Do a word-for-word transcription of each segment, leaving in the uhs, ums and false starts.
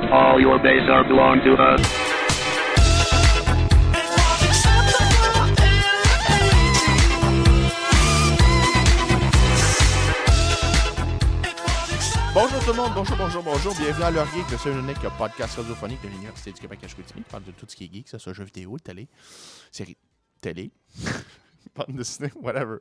All your base are belong to us. Bonjour tout le monde, bonjour, bonjour, bonjour. Bienvenue à l'heure geek, le seul unique podcast radiophonique de l'Université du Québec à Chicoutimi. On parle de tout ce qui est geek, ça soit jeux vidéo, télé, série, télé, bande dessinée, whatever.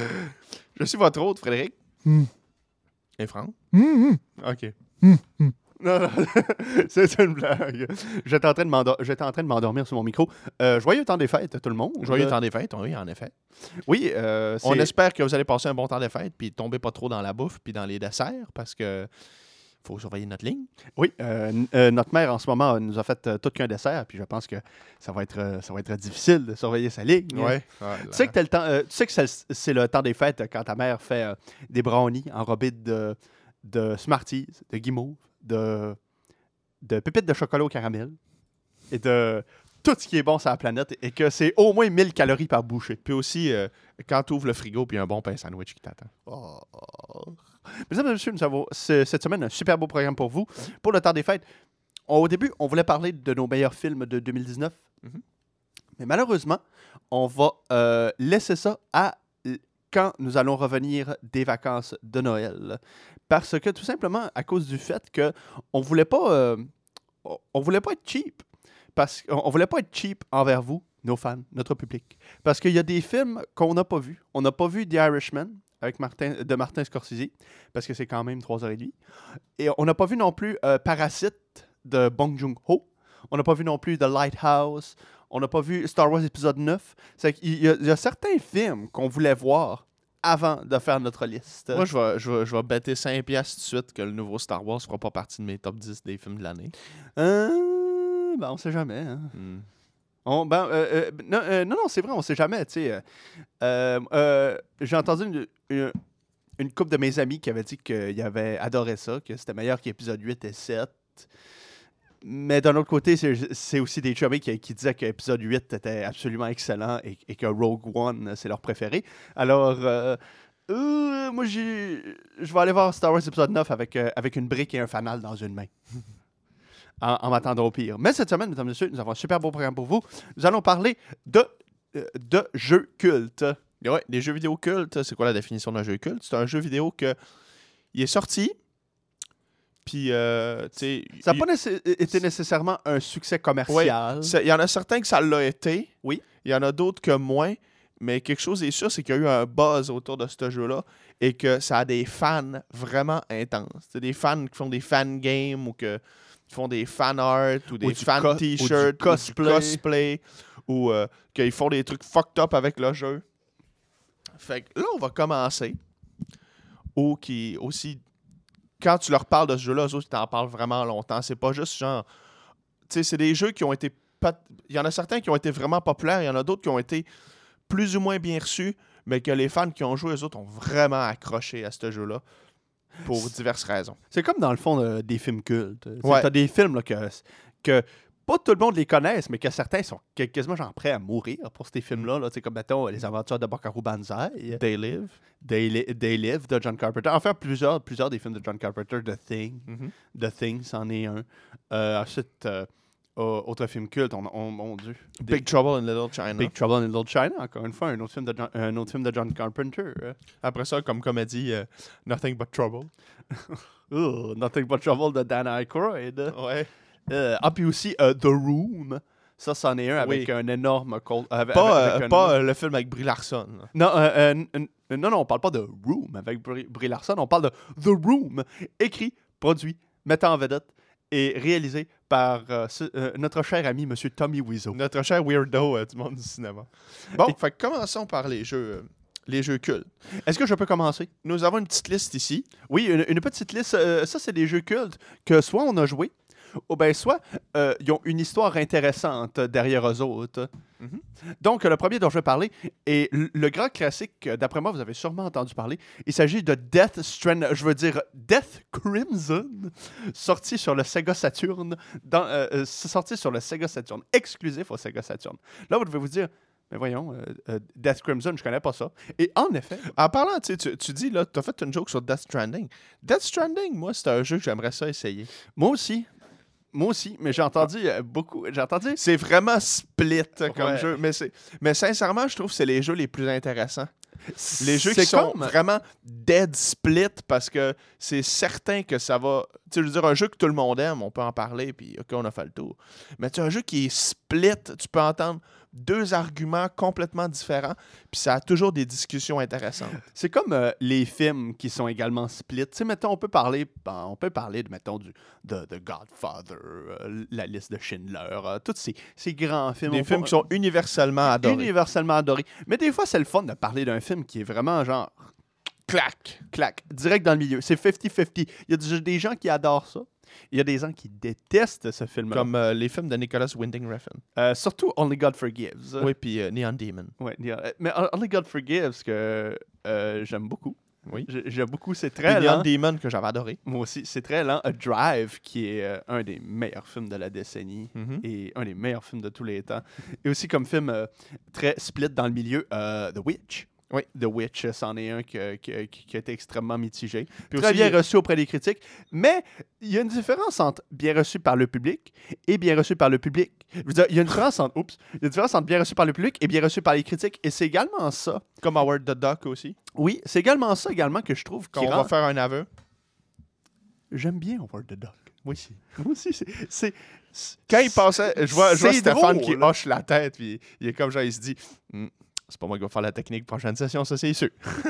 Je suis votre hôte, Frédéric. Mm. Et Franck? Mm-hmm. OK. Mm-hmm. Non, non, c'est une blague. J'étais en train de, m'endor- J'étais en train de m'endormir sur mon micro. Euh, joyeux temps des fêtes, tout le monde. Joyeux temps des fêtes, oui, en effet. Oui, euh, c'est... On espère que vous allez passer un bon temps des fêtes, puis tomber pas trop dans la bouffe, puis dans les desserts, parce que faut surveiller notre ligne. Oui, euh, n- euh, notre mère en ce moment nous a fait euh, tout qu'un dessert, puis je pense que ça va être, euh, ça va être difficile de surveiller sa ligne. Ouais. Tu sais que, t'as le temps, euh, tu sais que c'est, c'est le temps des fêtes euh, quand ta mère fait euh, des brownies enrobés de, de Smarties, de guimauve, de, de pépites de chocolat au caramel et de tout ce qui est bon sur la planète et que c'est au moins mille calories par bouchée. Puis aussi, euh, quand tu ouvres le frigo, puis un bon pain sandwich qui t'attend. Oh. Mesdames et messieurs, nous avons ce- cette semaine un super beau programme pour vous. Pour le temps des fêtes, on- au début, on voulait parler de nos meilleurs films de deux mille dix-neuf. Mhm. Mais malheureusement, on va euh, laisser ça à l- quand nous allons revenir des vacances de Noël. Parce que tout simplement, à cause du fait qu'on ne voulait pas euh, on- on voulait pas être cheap. Parce qu'on on voulait pas être cheap envers vous, nos fans, notre public. Parce qu'il y a des films qu'on n'a pas vus. On n'a pas vu The Irishman avec Martin, de Martin Scorsese, parce que c'est quand même trois heures trente. Et on n'a pas vu non plus euh, Parasite de Bong Joon-ho. On n'a pas vu non plus The Lighthouse. On n'a pas vu Star Wars épisode neuf. C'est qu'il y a, il y a certains films qu'on voulait voir avant de faire notre liste. Moi, je vais, je vais, je vais bêter cinq piastres tout de suite que le nouveau Star Wars ne fera pas partie de mes top dix des films de l'année. Euh, ben, on sait jamais. Hein. Hmm. On, ben, euh, euh, non, euh, non, non, c'est vrai, on sait jamais. Tu sais, euh, euh, euh, j'ai entendu une, une, une couple de mes amis qui avaient dit qu'ils avaient adoré ça, que c'était meilleur qu'épisode huit et sept. Mais d'un autre côté, c'est, c'est aussi des chummies qui, qui disaient que épisode huit était absolument excellent et, et que Rogue One, c'est leur préféré. Alors, euh, euh, moi, j'ai, je vais aller voir Star Wars épisode neuf avec, euh, avec une brique et un fanal dans une main. En, en m'attendant au pire. Mais cette semaine, mesdames et messieurs, nous avons un super beau programme pour vous. Nous allons parler de, euh, de jeux cultes. Et ouais, les jeux vidéo cultes, c'est quoi la définition d'un jeu culte? C'est un jeu vidéo que il est sorti, puis, euh, tu sais... Ça n'a il- pas nécess- été nécessairement un succès commercial. c'est- Il y en a certains que ça l'a été. Oui. Il y en a d'autres que moins. Mais quelque chose est sûr, c'est qu'il y a eu un buzz autour de ce jeu-là et que ça a des fans vraiment intenses. C'est des fans qui font des fan games ou que, qui font des fan art ou des du fan co- ou t-shirts du ou du cosplay. cosplay ou euh, qu'ils font des trucs fucked up avec le jeu. Fait que là, on va commencer. Ou qui aussi, quand tu leur parles de ce jeu-là, eux autres, ils t'en parlent vraiment longtemps. C'est pas juste genre. Tu sais, c'est des jeux qui ont été. pat- Il y en a certains qui ont été vraiment populaires, il y en a d'autres qui ont été plus ou moins bien reçus, mais que les fans qui ont joué, eux autres, ont vraiment accroché à ce jeu-là pour diverses raisons. C'est comme dans le fond euh, des films cultes. Tu Ouais. as des films là, que, que pas tout le monde les connaisse, mais que certains sont que- quasiment genre prêts à mourir pour ces films-là. Là. Tu sais, comme, mettons, Les Aventures de Bakaru Banzai, They Live. They, Li- They Live de John Carpenter. Enfin, plusieurs, plusieurs des films de John Carpenter, The Thing. Mhm. The Thing, c'en est un. Euh, ensuite, euh, euh, autre film culte, on, on, mon Dieu. Des- Big Trouble in Little China. Big Trouble in Little China, encore une fois, un autre film de John, un autre film de John Carpenter. euh. Après ça, comme comédie, euh, Nothing But Trouble. Ugh, Nothing But Trouble de Dan Aykroyd. Ouais. Euh, ah, puis aussi euh, The Room. Ça, c'en est un avec Oui. un énorme... Col- avec- Pas, avec euh, un pas énorme- euh, le film avec Brie Larson. là. Non, euh, euh, n- n- non, non, on parle pas de Room avec Brie, Brie Larson. On parle de The Room, écrit, produit, mettant en vedette et réalisé par euh, ce- euh, notre cher ami, M. Tommy Wiseau. Notre cher weirdo euh, du monde du cinéma. Bon, fait que commençons par les jeux, euh, les jeux cultes. Est-ce que je peux commencer? Nous avons une petite liste ici. Oui, une, une petite liste. Euh, ça, c'est des jeux cultes que soit on a joué, ou bien soit euh, ils ont une histoire intéressante derrière eux autres. Mhm. Donc, le premier dont je vais parler est l- le grand classique, euh, d'après moi, vous avez sûrement entendu parler. Il s'agit de Death Strand, je veux dire Death Crimson, sorti sur le Sega Saturn, dans, euh, euh, sorti sur le Sega Saturn, exclusif au Sega Saturn. Là, vous devez vous dire, mais voyons, euh, euh, Death Crimson, je connais pas ça. Et en effet, En parlant, tu, sais, tu, tu dis, là, tu as fait une joke sur Death Stranding. Death Stranding, moi, c'est un jeu que j'aimerais ça essayer. moi aussi, moi aussi, mais j'ai entendu euh, beaucoup. J'ai entendu. C'est vraiment split comme Ouais. jeu. Mais, c'est... mais sincèrement, je trouve que c'est les jeux les plus intéressants. Les jeux C'est qui sont comme- vraiment dead split parce que c'est certain que ça va. Tu sais, je veux dire, un jeu que tout le monde aime, on peut en parler, puis OK, on a fait le tour. Mais tu sais, un jeu qui est split, tu peux entendre deux arguments complètement différents, puis ça a toujours des discussions intéressantes. C'est comme euh, les films qui sont également split. Tu sais, mettons, on peut parler, ben, on peut parler de, mettons, du, de, de Godfather, euh, la liste de Schindler, euh, tous ces, ces grands films. Des On films peut- qui sont universellement adorés. universellement adorés. Mais des fois, c'est le fun de parler d'un film qui est vraiment genre, Clac! clac, direct dans le milieu. C'est cinquante cinquante. Il y a des- des gens qui adorent ça. Il y a des gens qui détestent ce film-là. Comme euh, les films de Nicholas Winding Refn. Euh, surtout Only God Forgives. Oui, puis euh, Neon Demon. Ouais, il y a- mais Only God Forgives, que euh, j'aime beaucoup. Oui. J'ai- J'aime beaucoup. C'est Puis très Neon lent. Demon que j'avais adoré. Moi aussi, c'est très lent. A Drive, qui est euh, un des meilleurs films de la décennie Mhm. et un des meilleurs films de tous les temps. Et aussi comme film euh, très split dans le milieu, euh, The Witch. Oui. The Witch, euh, c'en est un que- que- qui, qui a été extrêmement mitigé. Puis Très aussi- bien reçu auprès des critiques. Mais il y a une différence entre bien reçu par le public et bien reçu par le public. Je veux dire, il y a une différence entre, oups, il y a une différence entre bien reçu par le public et bien reçu par les critiques. Et c'est également ça. Comme Howard the Duck aussi. Oui, c'est également ça également que je trouve qui Qu'on rend... va faire un aveu. J'aime bien Howard the Duck. Moi aussi. Moi aussi, c'est... c'est- c'est- Quand il passait, je vois, je vois c'est Stéphane drôle. qui hoche la tête, puis il est comme genre, il se dit Hmm, c'est pas moi qui vais faire la technique prochaine session, ça c'est sûr.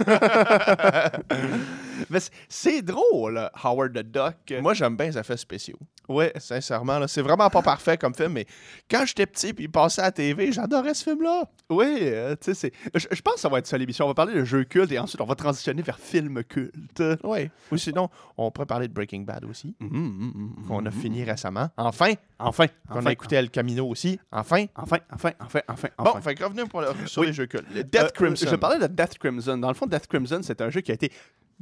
Mais c'est- c'est drôle, Howard the Duck. Moi, j'aime bien les effets spéciaux. Ouais. Sincèrement, là, c'est vraiment pas parfait comme film, mais quand j'étais petit puis il passait à la T V, j'adorais ce film-là. Oui, euh, tu sais, c'est... Je, je pense que ça va être ça l'émission. On va parler de jeux cultes et ensuite on va transitionner vers films cultes. Oui. Ou sinon, on pourrait parler de Breaking Bad aussi, Mhm, mhm, mhm, qu'on a mhm. fini récemment. Enfin, Enfin, qu'on enfin, a écouté El Camino aussi. Enfin. Enfin, enfin, enfin, enfin, Bon, enfin. fait que revenons pour le- sur Oui. les jeux cultes. Le Euh, Death Crimson. Je parlais de Death Crimson. Dans le fond, Death Crimson, c'est un jeu qui a été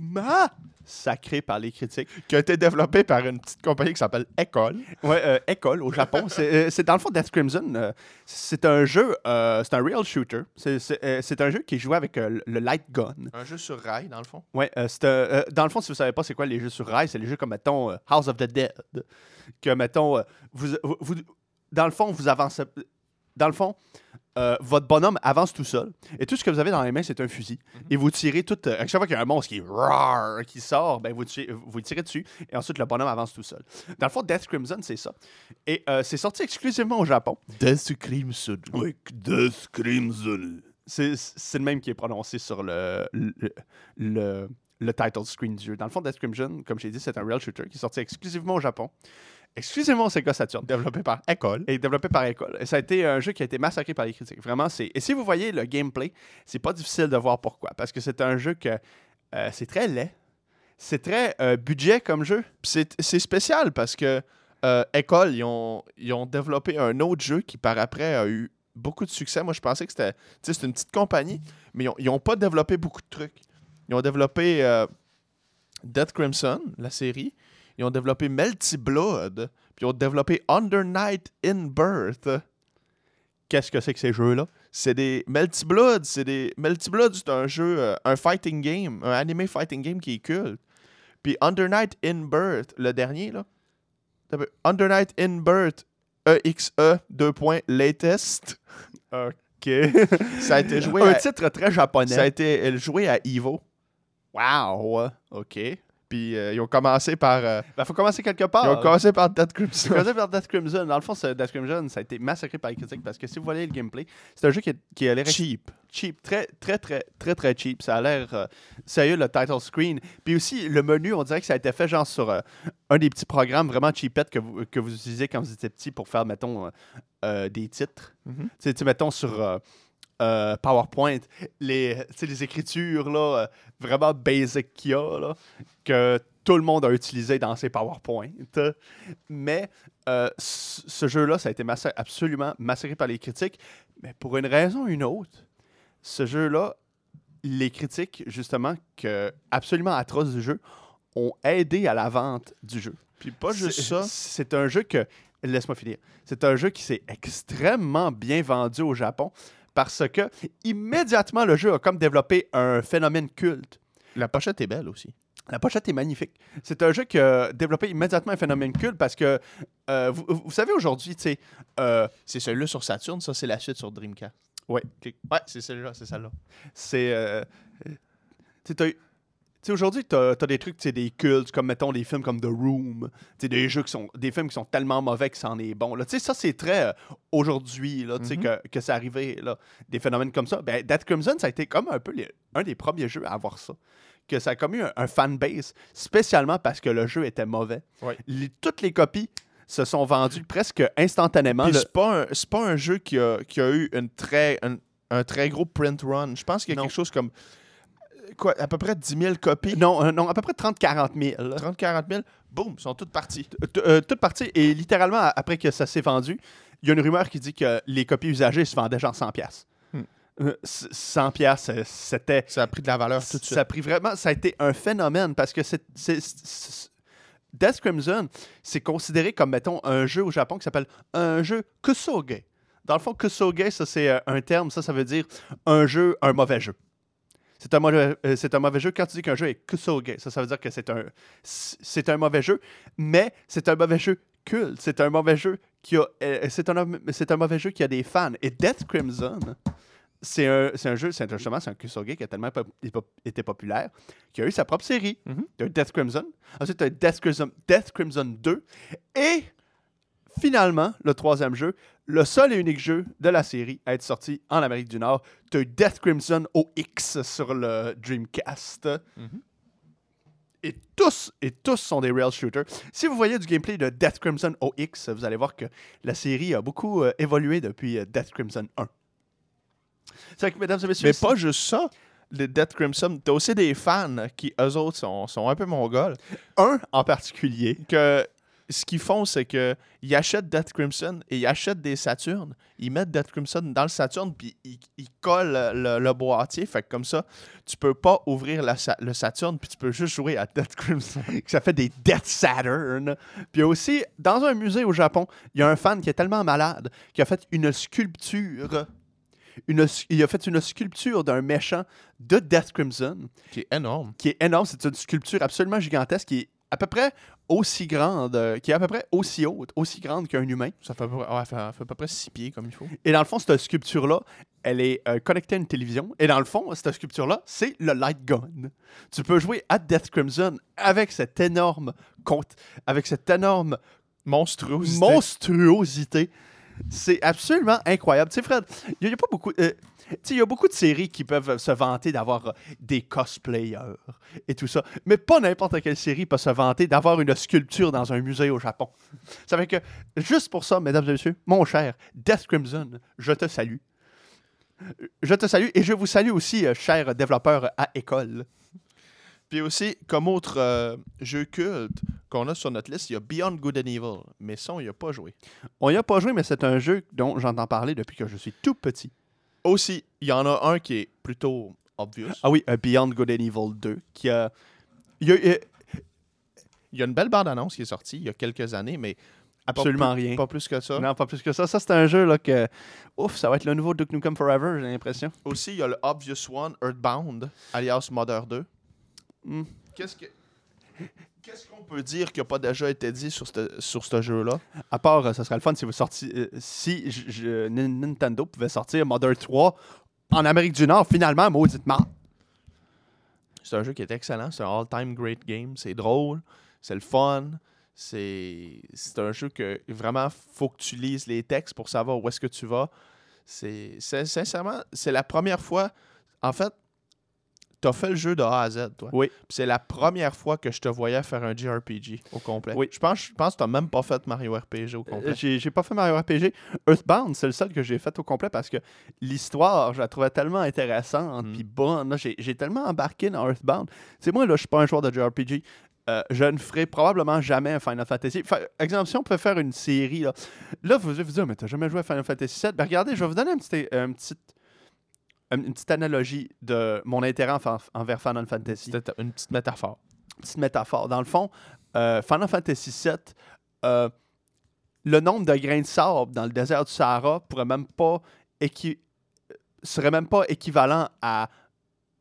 massacré par les critiques. Qui a été développé par une petite compagnie qui s'appelle Ecole. Ouais, euh, École au Japon. C'est, euh, c'est dans le fond Death Crimson. euh, c'est un jeu, euh, c'est un real shooter. C'est, c'est, euh, c'est un jeu qui est joué avec euh, le light gun. Un jeu sur rail, dans le fond. Ouais, euh, c'est un- euh, dans le fond, si vous savez pas c'est quoi les jeux sur rail, c'est les jeux comme mettons euh, House of the Dead, que mettons euh, vous, vous, vous- dans le fond vous avancez, dans le fond. euh, votre bonhomme avance tout seul et tout ce que vous avez dans les mains c'est un fusil et vous tirez tout euh, à chaque fois qu'il y a un monstre qui roar, qui sort ben vous tirez, vous tirez dessus et ensuite le bonhomme avance tout seul. Dans le fond Death Crimson c'est ça et euh, c'est sorti exclusivement au Japon. Death Crimson. Oui, Death Crimson. C'est, c'est le même qui est prononcé sur le, le, le, le title screen du jeu. Dans le fond, Death Crimson, comme j'ai dit, c'est un real shooter qui est sorti exclusivement au Japon. Exclusivement au Sega Saturn. Développé par Ecole. Et développé par École. Et ça a été un jeu qui a été massacré par les critiques. Vraiment, c'est. Et si vous voyez le gameplay, c'est pas difficile de voir pourquoi. Parce que c'est un jeu que. euh, c'est très laid. C'est très euh, budget comme jeu. Puis C'est, c'est spécial parce que euh, Ecole, ils ont, ils ont développé un autre jeu qui, par après, a eu beaucoup de succès. Moi, je pensais que c'était, tu sais, c'est une petite compagnie, mais ils n'ont pas développé beaucoup de trucs. Ils ont développé euh, Death Crimson, la série. Ils ont développé Melty Blood. Puis ils ont développé Under Night in Birth. Qu'est-ce que c'est que ces jeux-là? C'est des Melty Blood, c'est des Melty Blood, c'est un jeu, euh, un fighting game, un anime fighting game qui est culte. Puis Under Night in Birth, le dernier là. T'as vu? Under Night in Birth, E X E deux points latest. OK. Ça a été joué un à, titre très japonais. ça a été euh, joué à Evo. Wow. OK. Puis euh, ils ont commencé par euh, Ben, faut commencer quelque part. ils ont commencé par Death C'est Crimson. causé par Death Crimson. Dans le fond, ce Death Crimson, ça a été massacré par les critiques parce que si vous voyez le gameplay, c'est un jeu qui, est, qui a l'air ex- Cheap. cheap. Très, très, très, très, très cheap. Ça a l'air euh, sérieux, le title screen. Puis aussi, le menu, on dirait que ça a été fait genre sur euh, un des petits programmes vraiment cheapettes que vous, que vous utilisez quand vous étiez petit pour faire, mettons, euh, euh, des titres. Mhm. Tu sais, tu sais, mettons, sur euh, euh, PowerPoint, les, tu sais, les écritures là, euh, vraiment basic qu'il y a, là, que tout le monde a utilisé dans ses PowerPoint. Mais euh, c- ce jeu-là, ça a été massa- absolument massacré par les critiques. Mais pour une raison ou une autre, ce jeu-là, les critiques, justement, que absolument atroces du jeu, ont aidé à la vente du jeu. Puis pas juste C'est- ça. C'est un jeu que... Laisse-moi finir. C'est un jeu qui s'est extrêmement bien vendu au Japon parce que immédiatement, le jeu a comme développé un phénomène culte. La pochette est belle aussi. La pochette est magnifique. C'est un jeu qui a développé immédiatement un phénomène culte parce que, euh, vous, vous savez, aujourd'hui, tu sais, euh, C'est celui-là sur Saturn, ça, c'est la suite sur Dreamcast. Ouais. Ok. Ouais, c'est celui-là, c'est celle-là. c'est... euh, tu sais, t'as- tu sais, aujourd'hui, tu as des trucs, tu sais, des cultes, comme, mettons, des films comme The Room. Tu sais, des jeux qui sont... Des films qui sont tellement mauvais que c'en est bon. Tu sais, ça, c'est très euh, aujourd'hui, là, tu sais, Mhm. que, que c'est arrivé, là. Des phénomènes comme ça. Ben, Dead Crimson, ça a été comme un peu les- un des premiers jeux à avoir ça. Que ça a comme eu un, un fanbase, spécialement parce que le jeu était mauvais. Ouais. Les- toutes les copies se sont vendues presque instantanément. Puis Le- c'est pas un, c'est pas un jeu qui a, qui a eu une très, un, un très gros print run. Je pense qu'il y a Non. quelque chose comme euh, quoi, à peu près dix mille copies. Non, euh, non, à peu près trente à quarante mille. là. trente à quarante mille, boum, sont toutes parties. T- euh, toute partie. Et littéralement, a- après que ça s'est vendu, il y a une rumeur qui dit que les copies usagées se vendaient genre cent piastres. Hmm. Euh, c- cent piastres, euh, c'était... Ça a pris de la valeur tout de suite. Ça a pris vraiment... Ça a été un phénomène parce que c'est... c'est- c'est- Death Crimson, c'est considéré comme, mettons, un jeu au Japon qui s'appelle un jeu kusoge. Dans le fond, kusoge, ça, c'est euh, un terme, ça, ça veut dire un jeu, un mauvais jeu. C'est un, mauvais, euh, c'est un mauvais jeu. Quand tu dis qu'un jeu est kusoge, ça, ça veut dire que c'est un, c'est un mauvais jeu, mais c'est un mauvais jeu culte. C'est un mauvais jeu qui a, euh, c'est un, c'est un mauvais jeu qui a des fans. Et Death Crimson, c'est un, c'est un jeu, c'est justement, c'est un kusoge qui a tellement pop- été populaire, qui a eu sa propre série. Mhm. Tu as Death Crimson. Ensuite, tu as Death Crimson, Death Crimson deux. Et finalement, le troisième jeu, le seul et unique jeu de la série à être sorti en Amérique du Nord, tu as Death Crimson O X sur le Dreamcast. Mhm. Et tous, et tous sont des rail shooters. Si vous voyez du gameplay de Death Crimson O X, vous allez voir que la série a beaucoup euh, évolué depuis euh, Death Crimson un. C'est vrai que, mesdames et messieurs... Mais c'est- pas juste ça. Le Death Crimson, t'as aussi des fans qui, eux autres, sont, sont un peu mongols. un en particulier. Que ce qu'ils font, c'est que ils achètent Death Crimson et ils achètent des Saturn. Ils mettent Death Crimson dans le Saturn puis ils, ils collent le, le boîtier. Fait que comme ça, tu peux pas ouvrir la Sa- le Saturn puis tu peux juste jouer à Death Crimson. Que ça fait des Death Saturn. Puis aussi, dans un musée au Japon, il y a un fan qui est tellement malade qu'il a fait une sculpture. Une, il a fait une sculpture d'un méchant de Death Crimson Qui est énorme. qui est énorme. C'est une sculpture absolument gigantesque qui est à peu près aussi grande, euh, qui est à peu près aussi haute, aussi grande qu'un humain. Ça fait, à peu- ouais, ça fait, ça fait à peu près six pieds comme il faut. Et dans le fond, cette sculpture-là, elle est euh, connectée à une télévision. Et dans le fond, cette sculpture-là, c'est le light gun. Tu peux jouer à Death Crimson avec cette énorme compte, avec cette énorme Monstruosité. monstruosité. C'est absolument incroyable. Tu sais, Fred, il y, a pas beaucoup. euh, tu sais, il y a beaucoup de séries qui peuvent se vanter d'avoir euh, des cosplayers et tout ça. Mais pas n'importe quelle série peut se vanter d'avoir une sculpture dans un musée au Japon. Ça fait que, juste pour ça, mesdames et messieurs, mon cher Death Crimson, je te salue. Je te salue et je vous salue aussi, euh, chers développeurs à école. Puis aussi, comme autre euh, jeu culte qu'on a sur notre liste, il y a Beyond Good and Evil. Mais ça, on n'y a pas joué. On n'y a pas joué, mais c'est un jeu dont j'entends parler depuis que je suis tout petit. Aussi, il y en a un qui est plutôt obvious. Ah oui, euh, Beyond Good and Evil deux, qui a... Il y a euh, Il y a une belle bande-annonce qui est sortie il y a quelques années, mais absolument pas plus, rien. Pas plus que ça. Non, pas plus que ça. Ça, c'est un jeu là, que... Ouf, ça va être le nouveau Duke Nukem Forever, j'ai l'impression. Aussi, il y a le Obvious One, Earthbound, alias Mother deux. Hmm. Qu'est-ce que... Qu'est-ce qu'on peut dire qui n'a pas déjà été dit sur ce sur ce jeu-là? À part, euh, ça serait le fun si vous sortiez... euh, si j- j- Nin- Nintendo pouvait sortir Mother trois en Amérique du Nord, finalement, mauditement. C'est un jeu qui est excellent. C'est un all-time great game. C'est drôle. C'est le fun. C'est c'est un jeu que vraiment, faut que tu lises les textes pour savoir où est-ce que tu vas. C'est c'est- sincèrement, c'est la première fois... En fait, t'as fait le jeu de A à Z, toi. Oui. Puis c'est la première fois que je te voyais faire un J R P G au complet. Oui. Je pense, je pense que t'as même pas fait Mario R P G au complet. Euh, J'ai j'ai pas fait Mario R P G. Earthbound, c'est le seul que j'ai fait au complet parce que l'histoire, je la trouvais tellement intéressante Mm. puis bonne. Là, J'ai j'ai tellement embarqué dans Earthbound. Tu sais, moi, là, je suis pas un joueur de J R P G. Euh, je ne ferai probablement jamais un Final Fantasy. Fa- exemple, si on peut faire une série, là, là vous allez vous dire, mais t'as jamais joué à Final Fantasy sept? Ben regardez, je vais vous donner un petit, un petit, un- une petite analogie de mon intérêt en- envers Final Fantasy. C'était une petite métaphore. Petite métaphore. Dans le fond, euh, Final Fantasy sept, euh, le nombre de grains de sable dans le désert du Sahara pourrait même pas équi- serait même pas équivalent à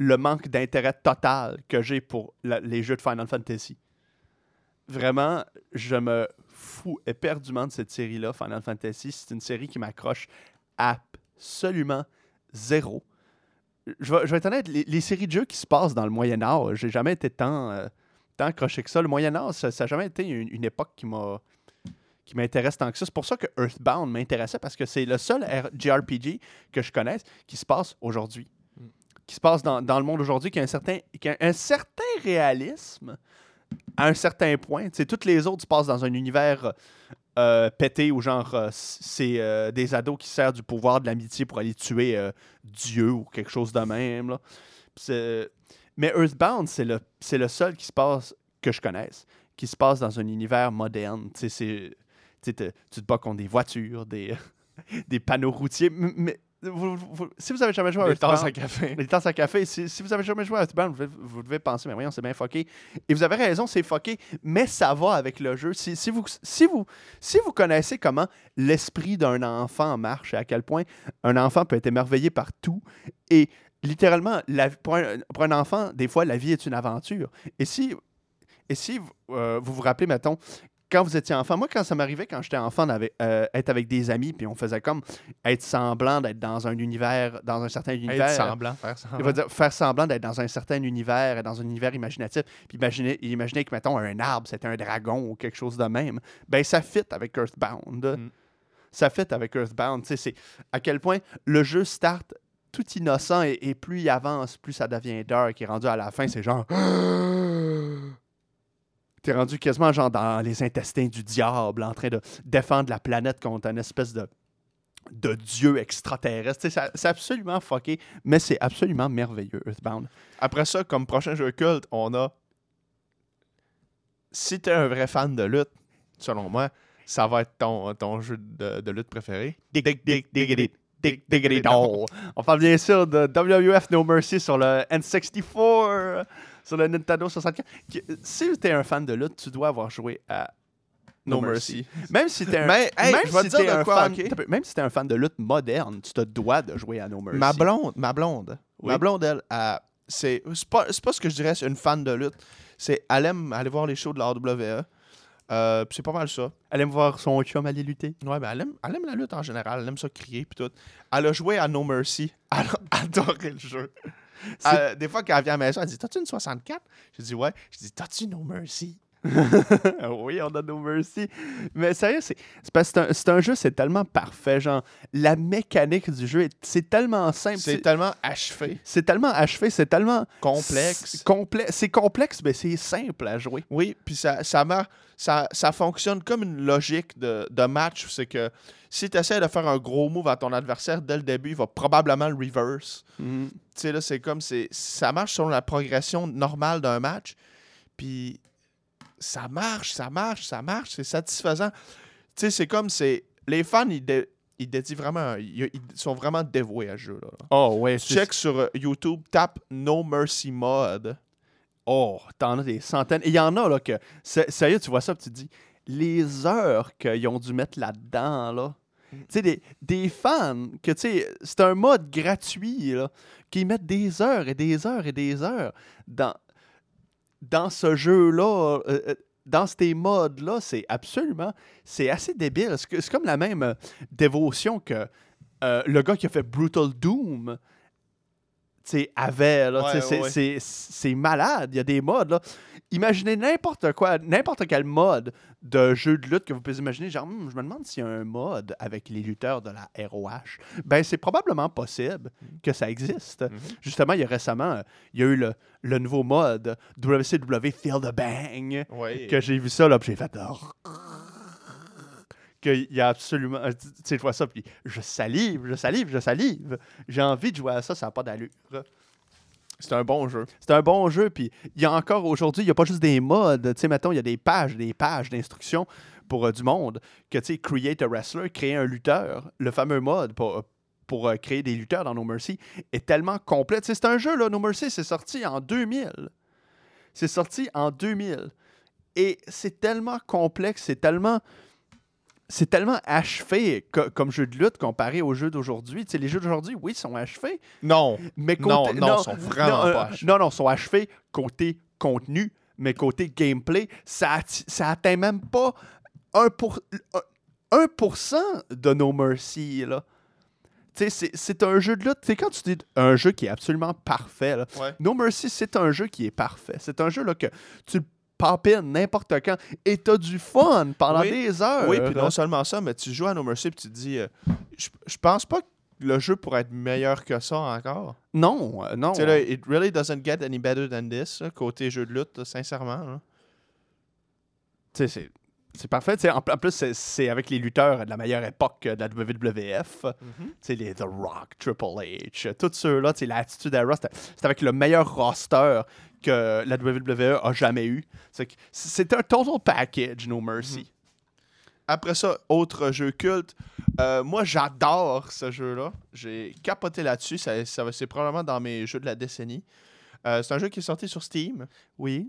le manque d'intérêt total que j'ai pour la- les jeux de Final Fantasy. Vraiment, je me fous éperdument de cette série-là, Final Fantasy. C'est une série qui m'accroche absolument zéro. Je vais, je vais être honnête, les, les séries de jeux qui se passent dans le Moyen-Âge, j'ai jamais été tant, euh, tant accroché que ça. Le Moyen-Âge, ça n'a jamais été une, une époque qui m'a qui m'intéresse tant que ça. C'est pour ça que Earthbound m'intéressait, parce que c'est le seul R- J R P G que je connaisse qui se passe aujourd'hui. Mm. Qui se passe dans, dans le monde aujourd'hui, qui a un certain, qui a un certain réalisme à un certain point. Tu sais, toutes les autres se passent dans un univers euh, pété où genre euh, c'est euh, des ados qui servent du pouvoir de l'amitié pour aller tuer euh, Dieu ou quelque chose de même. Là. C'est- Mais Earthbound, c'est le, c'est le seul qui se passe que je connaisse, qui se passe dans un univers moderne. Tu sais, c'est- tu sais, te- tu te bats contre des voitures, des, des panneaux routiers. M- Mais vous- vous- vous- si vous avez jamais joué à Les tasses Earthbound, à café. les tasses à café, si, si vous avez jamais joué à Earthbound, vous, devez- vous devez penser, mais voyons, c'est bien fucké. Et vous avez raison, c'est fucké, mais ça va avec le jeu. Si, si, vous, si, vous, si vous connaissez comment l'esprit d'un enfant marche et à quel point un enfant peut être émerveillé par tout, et littéralement, la, pour, un, pour un enfant, des fois, la vie est une aventure. Et si, et si euh, vous vous rappelez, mettons, quand vous étiez enfant, moi, quand ça m'arrivait, quand j'étais enfant, d'avec- euh, être avec des amis, puis on faisait comme être semblant d'être dans un univers, dans un certain univers. Être semblant, faire Il semblant. va dire faire semblant d'être dans un certain univers, dans un univers imaginatif, puis imaginer, imaginer que, mettons, un arbre, c'était un dragon ou quelque chose de même. Ben, ça fit avec Earthbound. Mm. Ça fit avec Earthbound. Tu sais, c'est à quel point le jeu start tout innocent et, et plus il avance, plus ça devient dark. Et rendu à la fin, c'est genre... T'es rendu quasiment genre dans les intestins du diable, en train de défendre la planète contre une espèce de, de dieu extraterrestre. Tu sais, ça- c'est absolument fucké, mais c'est absolument merveilleux, Earthbound. Après ça, comme prochain jeu culte, on a... Si t'es un vrai fan de lutte, selon moi, ça va être ton, ton jeu de, de lutte préféré. Dig, dig, dig, diggity, dig, diggity, dog. On parle bien sûr de W W F No Mercy sur le N soixante-quatre, sur le Nintendo soixante-quatre. Qui- Si t'es un fan de lutte, tu dois avoir joué à No, No Mercy. Mercy. Même si t'es un, Mais, hey, même je vais si te dire t'es de un quoi, fan, ok? t'as peu- même si t'es un fan de lutte moderne, tu te dois de jouer à No Mercy. Ma blonde, ma blonde, Oui. ma blonde, elle, elle, c'est c'est pas, c'est pas ce que je dirais, c'est une fan de lutte. C'est, elle aime aller voir les shows de la A W E. Euh, puis c'est pas mal ça. Elle aime voir son chum aller lutter. Ouais, ben elle aime, elle aime la lutte en général. Elle aime ça crier puis tout. Elle a joué à No Mercy. Elle a adoré le jeu. C'est- Euh, des fois, quand elle vient à la maison, elle dit « T'as-tu une soixante-quatre? » Je dis « Ouais. » Je dis « T'as-tu No Mercy? » Oui, on a No Mercy. Mais sérieux, c'est c'est parce que c'est un, c'est un jeu, c'est tellement parfait. Genre, la mécanique du jeu, est- c'est tellement simple. C'est C'est tellement achevé, c'est tellement achevé, c'est tellement... complexe. C'est complè- c'est complexe, mais c'est simple à jouer. Oui, puis ça, ça, mar- ça, ça fonctionne comme une logique de, de match. C'est que si tu essaies de faire un gros move à ton adversaire dès le début, il va probablement le reverse. Mhm. Tu sais, là, c'est comme... c'est ça marche selon la progression normale d'un match. Puis ça marche, ça marche, ça marche. C'est satisfaisant. Tu sais, c'est comme... c'est les fans, ils, dé- ils dédient vraiment... Ils, ils sont vraiment dévoués à ce jeu-là. Oh, ouais. c'est- Check sur euh, YouTube, tape No Mercy Mod. Oh, t'en as des centaines. Et il y en a, là, que... c'est- Sérieux, tu vois ça, puis tu te dis... Les heures qu'ils ont dû mettre là-dedans, là... Tu sais, des, des fans, que tu sais, c'est un mode gratuit, là, qui mettent des heures et des heures et des heures dans, dans ce jeu-là, euh, euh, dans ces modes-là, c'est absolument, c'est assez débile. C'est que- c'est comme la même euh, dévotion que euh, le gars qui a fait Brutal Doom, tu sais, avait, là, tu sais, Ouais, c'est- ouais. c'est c'est malade, il y a des modes, là. Imaginez n'importe quoi, n'importe quel mode de jeu de lutte que vous pouvez imaginer, genre, Hmm, je me demande s'il y a un mode avec les lutteurs de la R O H. Ben, c'est probablement possible que ça existe. Mhm. Justement, il y a récemment, euh, il y a eu le, le nouveau mode W C W Feel the Bang, Ouais. que j'ai vu ça, là, puis j'ai fait... oh. Qu'il y a absolument... euh, Tu sais, je vois ça, puis je salive, je salive, je salive. J'ai envie de jouer à ça, ça n'a pas d'allure. C'est un bon jeu. C'est un bon jeu, puis il y a encore aujourd'hui, il n'y a pas juste des modes, tu sais, mettons, il y a des pages, des pages d'instructions pour euh, du monde, que, tu sais, Create a Wrestler, créer un lutteur, le fameux mode pour, pour euh, créer des lutteurs dans No Mercy, est tellement complet. Tu sais, c'est un jeu, là, No Mercy, c'est sorti en deux mille. C'est sorti en deux mille. Et c'est tellement complexe, c'est tellement... c'est tellement achevé co- comme jeu de lutte comparé aux jeux d'aujourd'hui. Tu sais, les jeux d'aujourd'hui, oui, sont achevés, Non. mais Non, côté... non, sont vraiment non, pas euh, achevés. Non, non, sont achevés côté contenu, mais côté gameplay, ça, atti- ça atteint même pas un pour un pour cent de No Mercy, là. Tu sais, c'est, c'est un jeu de lutte. Tu sais, quand tu dis un jeu qui est absolument parfait, là, Ouais. No Mercy, c'est un jeu qui est parfait. C'est un jeu là, que tu le papines n'importe quand et t'as du fun pendant Oui. des heures. Oui, puis non seulement ça, mais tu joues à No Mercy et tu te dis, euh, je je pense pas que le jeu pourrait être meilleur que ça encore. Non, euh, non. Tu sais, là, it really doesn't get any better than this, là, côté jeu de lutte, là, sincèrement. Là. Tu sais, c'est, c'est parfait. Tu sais, en, en plus, c'est, c'est avec les lutteurs de la meilleure époque de la W W F. Tu sais, les The Rock, Triple H, euh, tous ceux-là, tu sais, l'attitude era, c'était, c'était avec le meilleur roster que la W W E a jamais eu. C'est, que c'est un total package, No Mercy. Après ça, autre jeu culte. Euh, moi, j'adore ce jeu-là. J'ai capoté là-dessus. Ça, ça, va- c'est probablement dans mes jeux de la décennie. Euh, c'est un jeu qui est sorti sur Steam. Oui.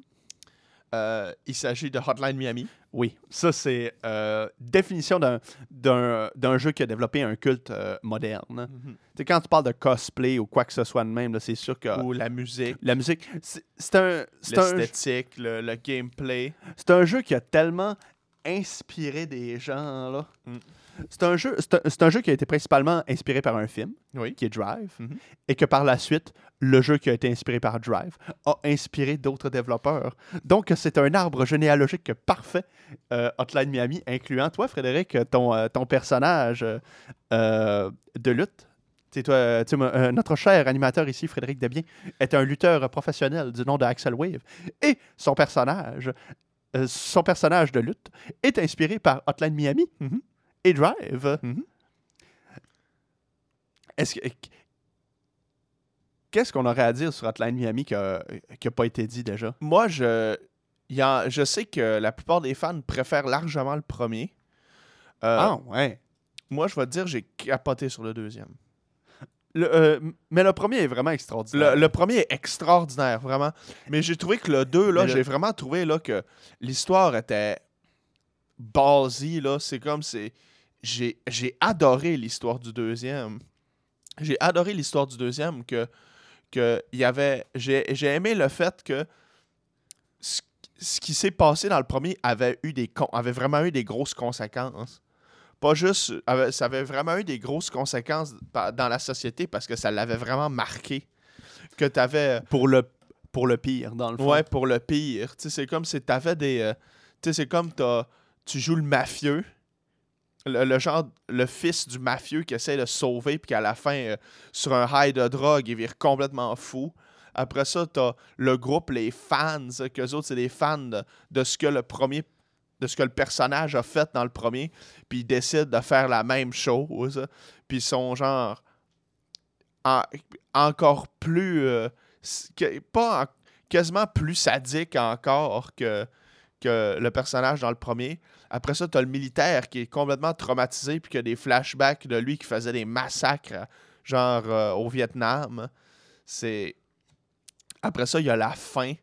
Euh, il s'agit de Hotline Miami. Oui, ça c'est euh, définition d'un, d'un, d'un jeu qui a développé un culte euh, moderne. Tu sais, quand tu parles de cosplay ou quoi que ce soit de même, là, c'est sûr que Ou la musique, la musique, c'est, c'est, un, c'est, un, l'esthétique, le, le gameplay. c'est un jeu qui a tellement inspiré des gens. Là. Mm. C'est, un jeu, c'est, un, c'est un jeu qui a été principalement inspiré par un film, Oui. qui est Drive, Mhm. et que par la suite, le jeu qui a été inspiré par Drive a inspiré d'autres développeurs. Donc, c'est un arbre généalogique parfait, euh, Hotline Miami, incluant toi, Frédéric, ton, euh, ton personnage euh, euh, de lutte. Tu sais, toi, tu sais, moi, euh, notre cher animateur ici, Frédéric Desbiens, est un lutteur professionnel du nom de Axel Wave. Et son personnage, euh, son personnage de lutte est inspiré par Hotline Miami Mhm. et Drive. Mhm. Est-ce que... Qu'est-ce qu'on aurait à dire sur Hotline Miami qui n'a pas été dit déjà? Moi, je, il y a- je sais que la plupart des fans préfèrent largement le premier. Euh, Ah, ouais. Moi, je vais te dire, j'ai capoté sur le deuxième. Le, euh, mais le premier est vraiment extraordinaire. Le, le premier est extraordinaire, vraiment. Mais j'ai trouvé que le deux, là, Mais le- j'ai vraiment trouvé là, que l'histoire était ballsy, là. C'est comme, c'est... J'ai, j'ai adoré l'histoire du deuxième. J'ai adoré l'histoire du deuxième, que... que il y avait... J'ai, j'ai aimé le fait que ce, ce qui s'est passé dans le premier avait, eu des, con- avait vraiment eu des grosses conséquences. Pas juste... avait- ça avait vraiment eu des grosses conséquences pa- dans la société parce que ça l'avait vraiment marqué. Que tu avais... Pour le, pour le pire, dans le fond. Ouais, pour le pire. Tu sais, c'est comme si t'avais des... euh, tu sais, c'est comme t'as, tu joues le mafieux. Le, le genre, le fils du mafieux qui essaie de se sauver, puis qu'à la fin, euh, sur un high de drogue, il vire complètement fou. Après ça, t'as le groupe, les fans, euh, qu'eux autres, c'est des fans de, de ce que le premier... de ce que le personnage a fait dans le premier, puis ils décident de faire la même chose. Puis ils sont genre... en- encore plus... euh, s- que- pas en- quasiment plus sadique encore que, que le personnage dans le premier. Après ça, t'as le militaire qui est complètement traumatisé puis qui a des flashbacks de lui qui faisait des massacres, genre euh, au Vietnam. C'est... Après ça, il y a la fin.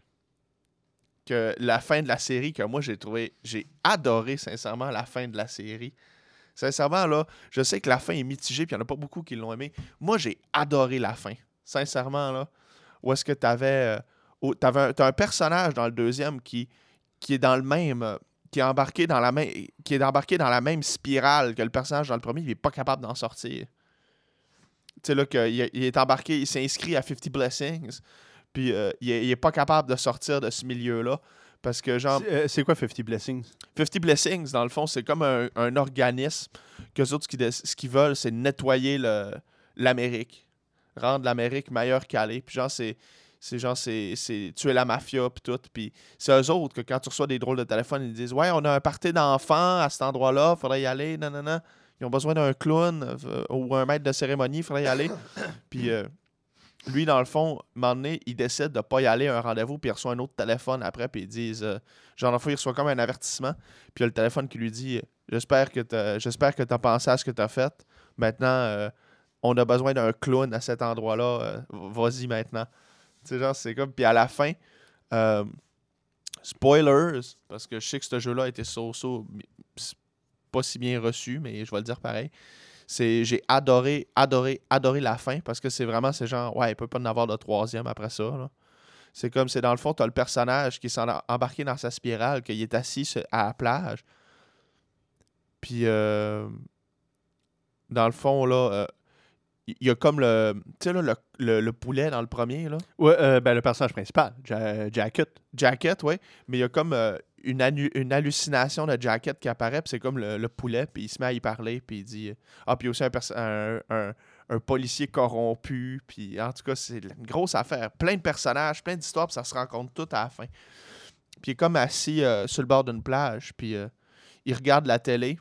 Que la fin de la série que moi j'ai trouvé... J'ai adoré sincèrement la fin de la série. Sincèrement, là, je sais que la fin est mitigée puis il n'y en a pas beaucoup qui l'ont aimé. Moi, j'ai adoré la fin. Sincèrement, là. Où est-ce que t'avais... Euh, t'avais un, t'as un personnage dans le deuxième qui, qui est dans le même... euh, qui est embarqué dans la même... qui est embarqué dans la même spirale que le personnage dans le premier, il est pas capable d'en sortir. Tu sais, là, qu'il il est embarqué, il s'est inscrit à fifty Blessings, puis euh, il, est, il est pas capable de sortir de ce milieu-là. Parce que, genre... C'est, euh, c'est quoi fifty Blessings? fifty Blessings, dans le fond, c'est comme un, un organisme que autres, ce qu'ils, dé- ce qu'ils veulent, c'est nettoyer le, l'Amérique. Rendre l'Amérique meilleure qu'elle est. Puis genre, c'est, c'est genre, c'est, c'est tuer la mafia, puis tout. Puis c'est eux autres que quand tu reçois des drôles de téléphone, ils disent « Ouais, on a un party d'enfants à cet endroit-là, faudrait y aller, non, non, non. Ils ont besoin d'un clown euh, ou un maître de cérémonie, faudrait y aller. » Puis... euh, lui, dans le fond, un moment donné, il décide de pas y aller à un rendez-vous, puis il reçoit un autre téléphone après, puis ils disent... Euh, genre, dans le fond, il reçoit comme un avertissement, puis il y a le téléphone qui lui dit « J'espère que t'as, j'espère que t'as pensé à ce que t'as fait. Maintenant, euh, on a besoin d'un clown à cet endroit-là. Euh, vas-y maintenant. » Tu sais, genre, c'est comme... Puis à la fin, euh, spoilers, parce que je sais que ce jeu-là a été so-so pas si bien reçu, mais je vais le dire pareil. C'est, j'ai adoré, adoré, adoré la fin parce que c'est vraiment, c'est genre, ouais, il peut pas en avoir de troisième après ça. Là. C'est comme, c'est dans le fond, t'as le personnage qui s'est embarqué dans sa spirale, qu'il est assis sur- à la plage. Puis, euh, dans le fond, là, euh, il y a comme le, tu sais, là, le, le, le poulet dans le premier, là. Ouais, euh, ben, le personnage principal, Ja- Jacket. Jacket, oui. Mais il y a comme euh, une, anu- une hallucination de Jacket qui apparaît, puis c'est comme le, le poulet, puis il se met à y parler, puis il dit... Ah, puis aussi un, perso- un, un, un policier corrompu, puis en tout cas, c'est une grosse affaire. Plein de personnages, plein d'histoires, puis ça se rencontre tout à la fin. Puis il est comme assis euh, sur le bord d'une plage, puis euh, il regarde la télé.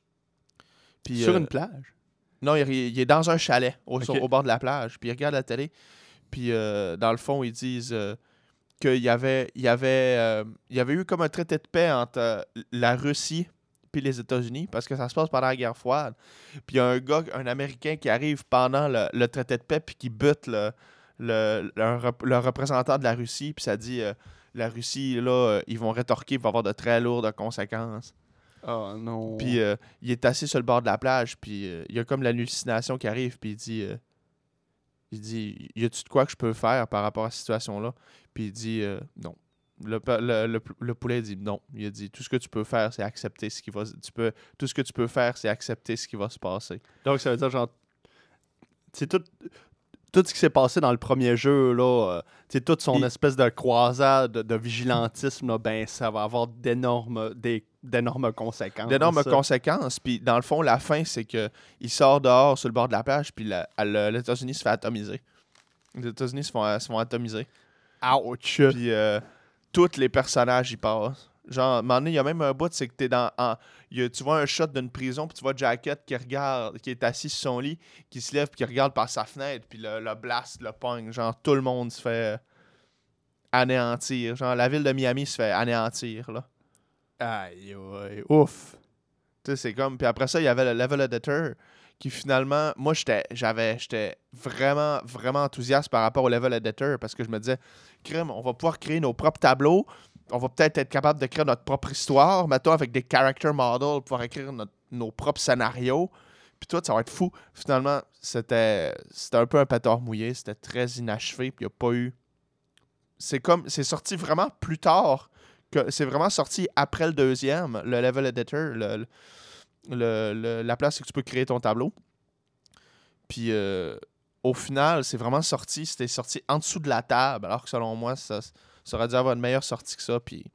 Puis, Sur euh, une plage. Non, il, il est dans un chalet au, Ok. au bord de la plage. Puis il regarde la télé. Puis euh, dans le fond, ils disent euh, qu'il y avait, il y, avait, euh, il y avait eu comme un traité de paix entre euh, la Russie puis les États-Unis parce que ça se passe pendant la guerre froide. Puis il y a un gars, un Américain qui arrive pendant le, le traité de paix puis qui bute le, le, le, rep- le représentant de la Russie. Puis ça dit, euh, la Russie, là, euh, ils vont rétorquer, il va avoir de très lourdes conséquences. Oh non. Puis euh, il est assis sur le bord de la plage, puis euh, il y a comme l'hallucination qui arrive, puis il dit, euh, il dit, y a-tu de quoi que je peux faire par rapport à cette situation-là? Puis il dit, euh, non. Le, pe- le, le, le poulet dit non. Il a dit, tout ce que tu peux faire, c'est accepter ce qui va, tu peux, tout ce que tu peux faire, c'est accepter ce qui va se passer. Donc, ça veut dire, genre, c'est tout, tout ce qui s'est passé dans le premier jeu, là, euh, c'est toute son Et- espèce de croisade de, de vigilantisme, là, ben, ça va avoir d'énormes, des, d'énormes conséquences. D'énormes conséquences. Puis dans le fond, la fin, c'est que il sort dehors sur le bord de la plage, puis la- le- les États-Unis se fait atomiser. Les États-Unis se font, se font atomiser. Ouch! Puis euh, tous les personnages y passent. Genre, à un moment donné, il y a même un bout, c'est que t'es dans. En, il y a- tu vois un shot d'une prison, puis tu vois Jacket qui regarde, qui est assis sur son lit, qui se lève, puis qui regarde par sa fenêtre, puis le, le blast, le pogne. Genre, tout le monde se fait anéantir. Genre, la ville de Miami se fait anéantir, là. Aïe, aïe, ouf! Tu sais, c'est comme. Puis après ça, il y avait le level editor qui finalement. Moi, j'étais j'avais j'étais vraiment, vraiment enthousiaste par rapport au level editor parce que je me disais, crème, on va pouvoir créer nos propres tableaux. On va peut-être être capable de créer notre propre histoire, mettons, avec des character models, pouvoir écrire notre- nos propres scénarios. Puis tout, ça va être fou. Finalement, c'était c'était un peu un pétard mouillé. C'était très inachevé. Puis il n'y a pas eu. C'est comme. C'est sorti vraiment plus tard. que C'est vraiment sorti après le deuxième, le level editor, le, le- le- la place où tu peux créer ton tableau. Puis euh, au final, c'est vraiment sorti. C'était sorti en dessous de la table. Alors que selon moi, ça, ça aurait dû avoir une meilleure sortie que ça. Puis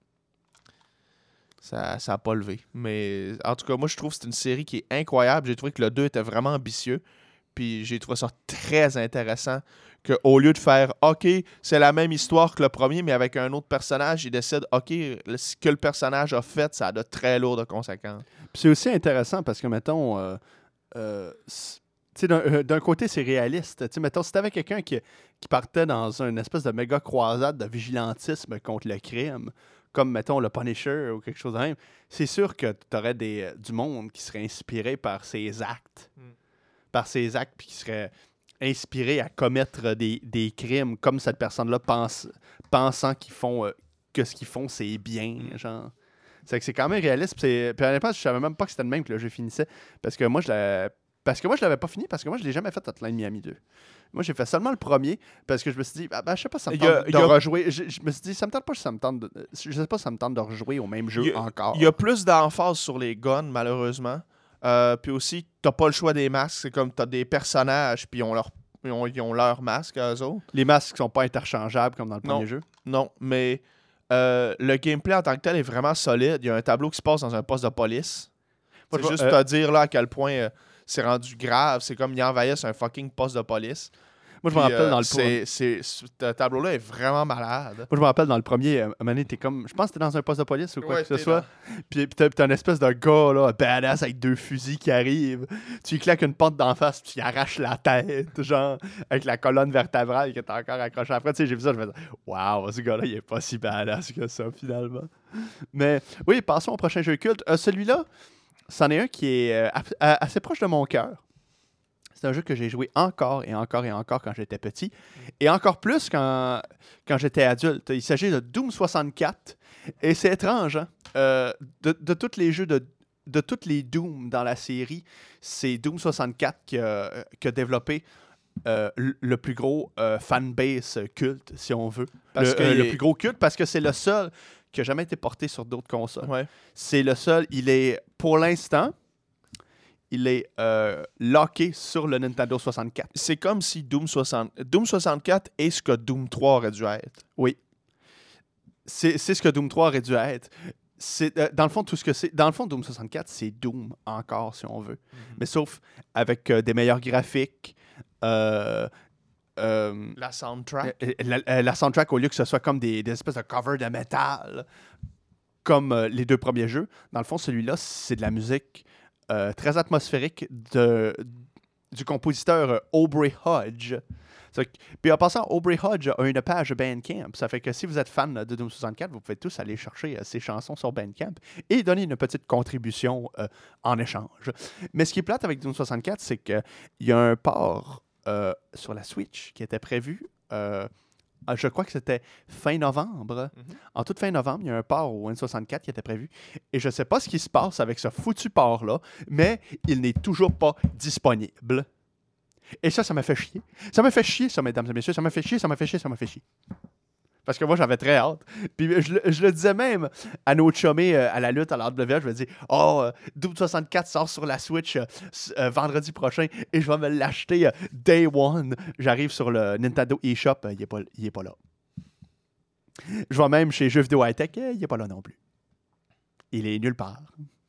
ça n'a pas levé. Mais en tout cas, moi, je trouve que c'est une série qui est incroyable. J'ai trouvé que le deux était vraiment ambitieux. Puis j'ai trouvé ça très intéressant qu'au lieu de faire « OK, c'est la même histoire que le premier, mais avec un autre personnage », ils décident « OK, le- ce que le personnage a fait, ça a de très lourdes conséquences. Puis c'est aussi intéressant parce que, mettons, euh, euh, c- tu sais, d'un, euh, d'un côté, c'est réaliste. Tu sais, mettons, si t'avais quelqu'un qui, qui partait dans une espèce de méga croisade de vigilantisme contre le crime, comme, mettons, le Punisher ou quelque chose de même, c'est sûr que t'aurais des, euh, du monde qui serait inspiré par ses actes. Mm. Par ses actes, puis qui serait inspiré à commettre des, des crimes comme cette personne-là pense, pensant qu'ils font, euh, que ce qu'ils font, c'est bien, genre. C'est que c'est quand même réaliste. Puis, c'est- puis honnêtement, je savais même pas que c'était le même que le jeu finissait. Parce que moi, je l'avais... Parce que moi, je l'avais pas fini, parce que moi, je l'ai jamais fait Hotline Miami deux. Moi, j'ai fait seulement le premier, parce que je me suis dit, ah, ben, je sais pas, ça me Il y a- tente il de y a- rejouer. Je, je me suis dit, ça me tente pas, ça me tente de... Je sais pas, ça me tente de rejouer au même jeu Il y a- encore. Il y a plus d'emphase sur les guns, malheureusement. Euh, puis aussi, t'as pas le choix des masques. C'est comme t'as des personnages, puis ils ont leur, ils ont, ils ont leur masque, eux autres. Les masques sont pas interchangeables comme dans le Non. premier jeu. Non, mais euh, le gameplay en tant que tel est vraiment solide. Il y a un tableau qui se passe dans un poste de police. Moi, C'est je juste vois, euh, te dire là à quel point euh, c'est rendu grave. C'est comme ils envahissent un fucking poste de police. Moi, je me Puis, rappelle euh, dans le c'est, c'est, ce tableau-là est vraiment malade. Moi, je me rappelle dans le premier, euh, à un moment donné, t'es comme. Je pense que t'es dans un poste de police ou quoi Ouais, que ce t'es soit. Puis, puis t'as, puis t'as une espèce de gars, là, badass avec deux fusils qui arrive. Tu lui claques une pente d'en face, puis il arrache la tête, genre, avec la colonne vertébrale qui est encore accrochée après. Tu sais, j'ai vu ça, je me dis, waouh, ce gars-là, il est pas si badass que ça, finalement. Mais oui, passons au prochain jeu culte. Euh, celui-là, c'en est un qui est euh, ap- a- assez proche de mon cœur. C'est un jeu que j'ai joué encore et encore et encore quand j'étais petit. Et encore plus quand, quand j'étais adulte. Il s'agit de Doom soixante-quatre. Et c'est étrange, hein? Euh, de, de tous les jeux de, de toutes les Doom dans la série, c'est Doom soixante-quatre qui a, qui a développé euh, le le plus gros euh, fanbase culte, si on veut. Parce le, que euh, il le est- plus gros culte parce que c'est le seul qui n'a jamais été porté sur d'autres consoles. Ouais. C'est le seul. Il est, pour l'instant, il est euh, locké sur le Nintendo soixante-quatre. C'est comme si Doom soixante... Doom soixante-quatre est ce que Doom trois aurait dû être. Oui. C'est c'est ce que Doom trois aurait dû être. C'est, euh, dans le fond, tout ce que c'est. Dans le fond, Doom soixante-quatre, c'est Doom encore, si on veut. Mais sauf avec euh, des meilleurs graphiques. Euh, euh, La soundtrack. euh, la, euh, la soundtrack, au lieu que ce soit comme des, des espèces de covers de métal, comme euh, les deux premiers jeux, dans le fond, celui-là, c'est de la musique euh, très atmosphérique de, du compositeur euh, Aubrey Hodge. Ça fait que- Puis en passant, Aubrey Hodge a une page Bandcamp. Ça fait que si vous êtes fan de Doom soixante-quatre, vous pouvez tous aller chercher euh, ses chansons sur Bandcamp et donner une petite contribution euh, en échange. Mais ce qui est plate avec Doom soixante-quatre, c'est qu'il y a un port euh, sur la Switch qui était prévu. euh, ah, je crois que c'était fin novembre. Mhm. En toute fin novembre, il y a un port au N soixante-quatre qui était prévu. Et je ne sais pas ce qui se passe avec ce foutu port-là, mais il n'est toujours pas disponible. Et ça, ça m'a fait chier. Ça m'a fait chier, ça, mesdames et messieurs. Ça m'a fait chier, ça m'a fait chier, ça m'a fait chier. Parce que moi, j'avais très hâte. Puis je, le- je le disais même à nos chummés euh, à la lutte, à la W, je me dis « Oh, euh, Doom soixante-quatre sort sur la Switch euh, s- euh, vendredi prochain et je vais me l'acheter euh, day one. » J'arrive sur le Nintendo eShop, euh, il n'est pas, il est pas là. Je vais même chez Jeux vidéo high-tech, euh, il n'est pas là non plus. Il est nulle part.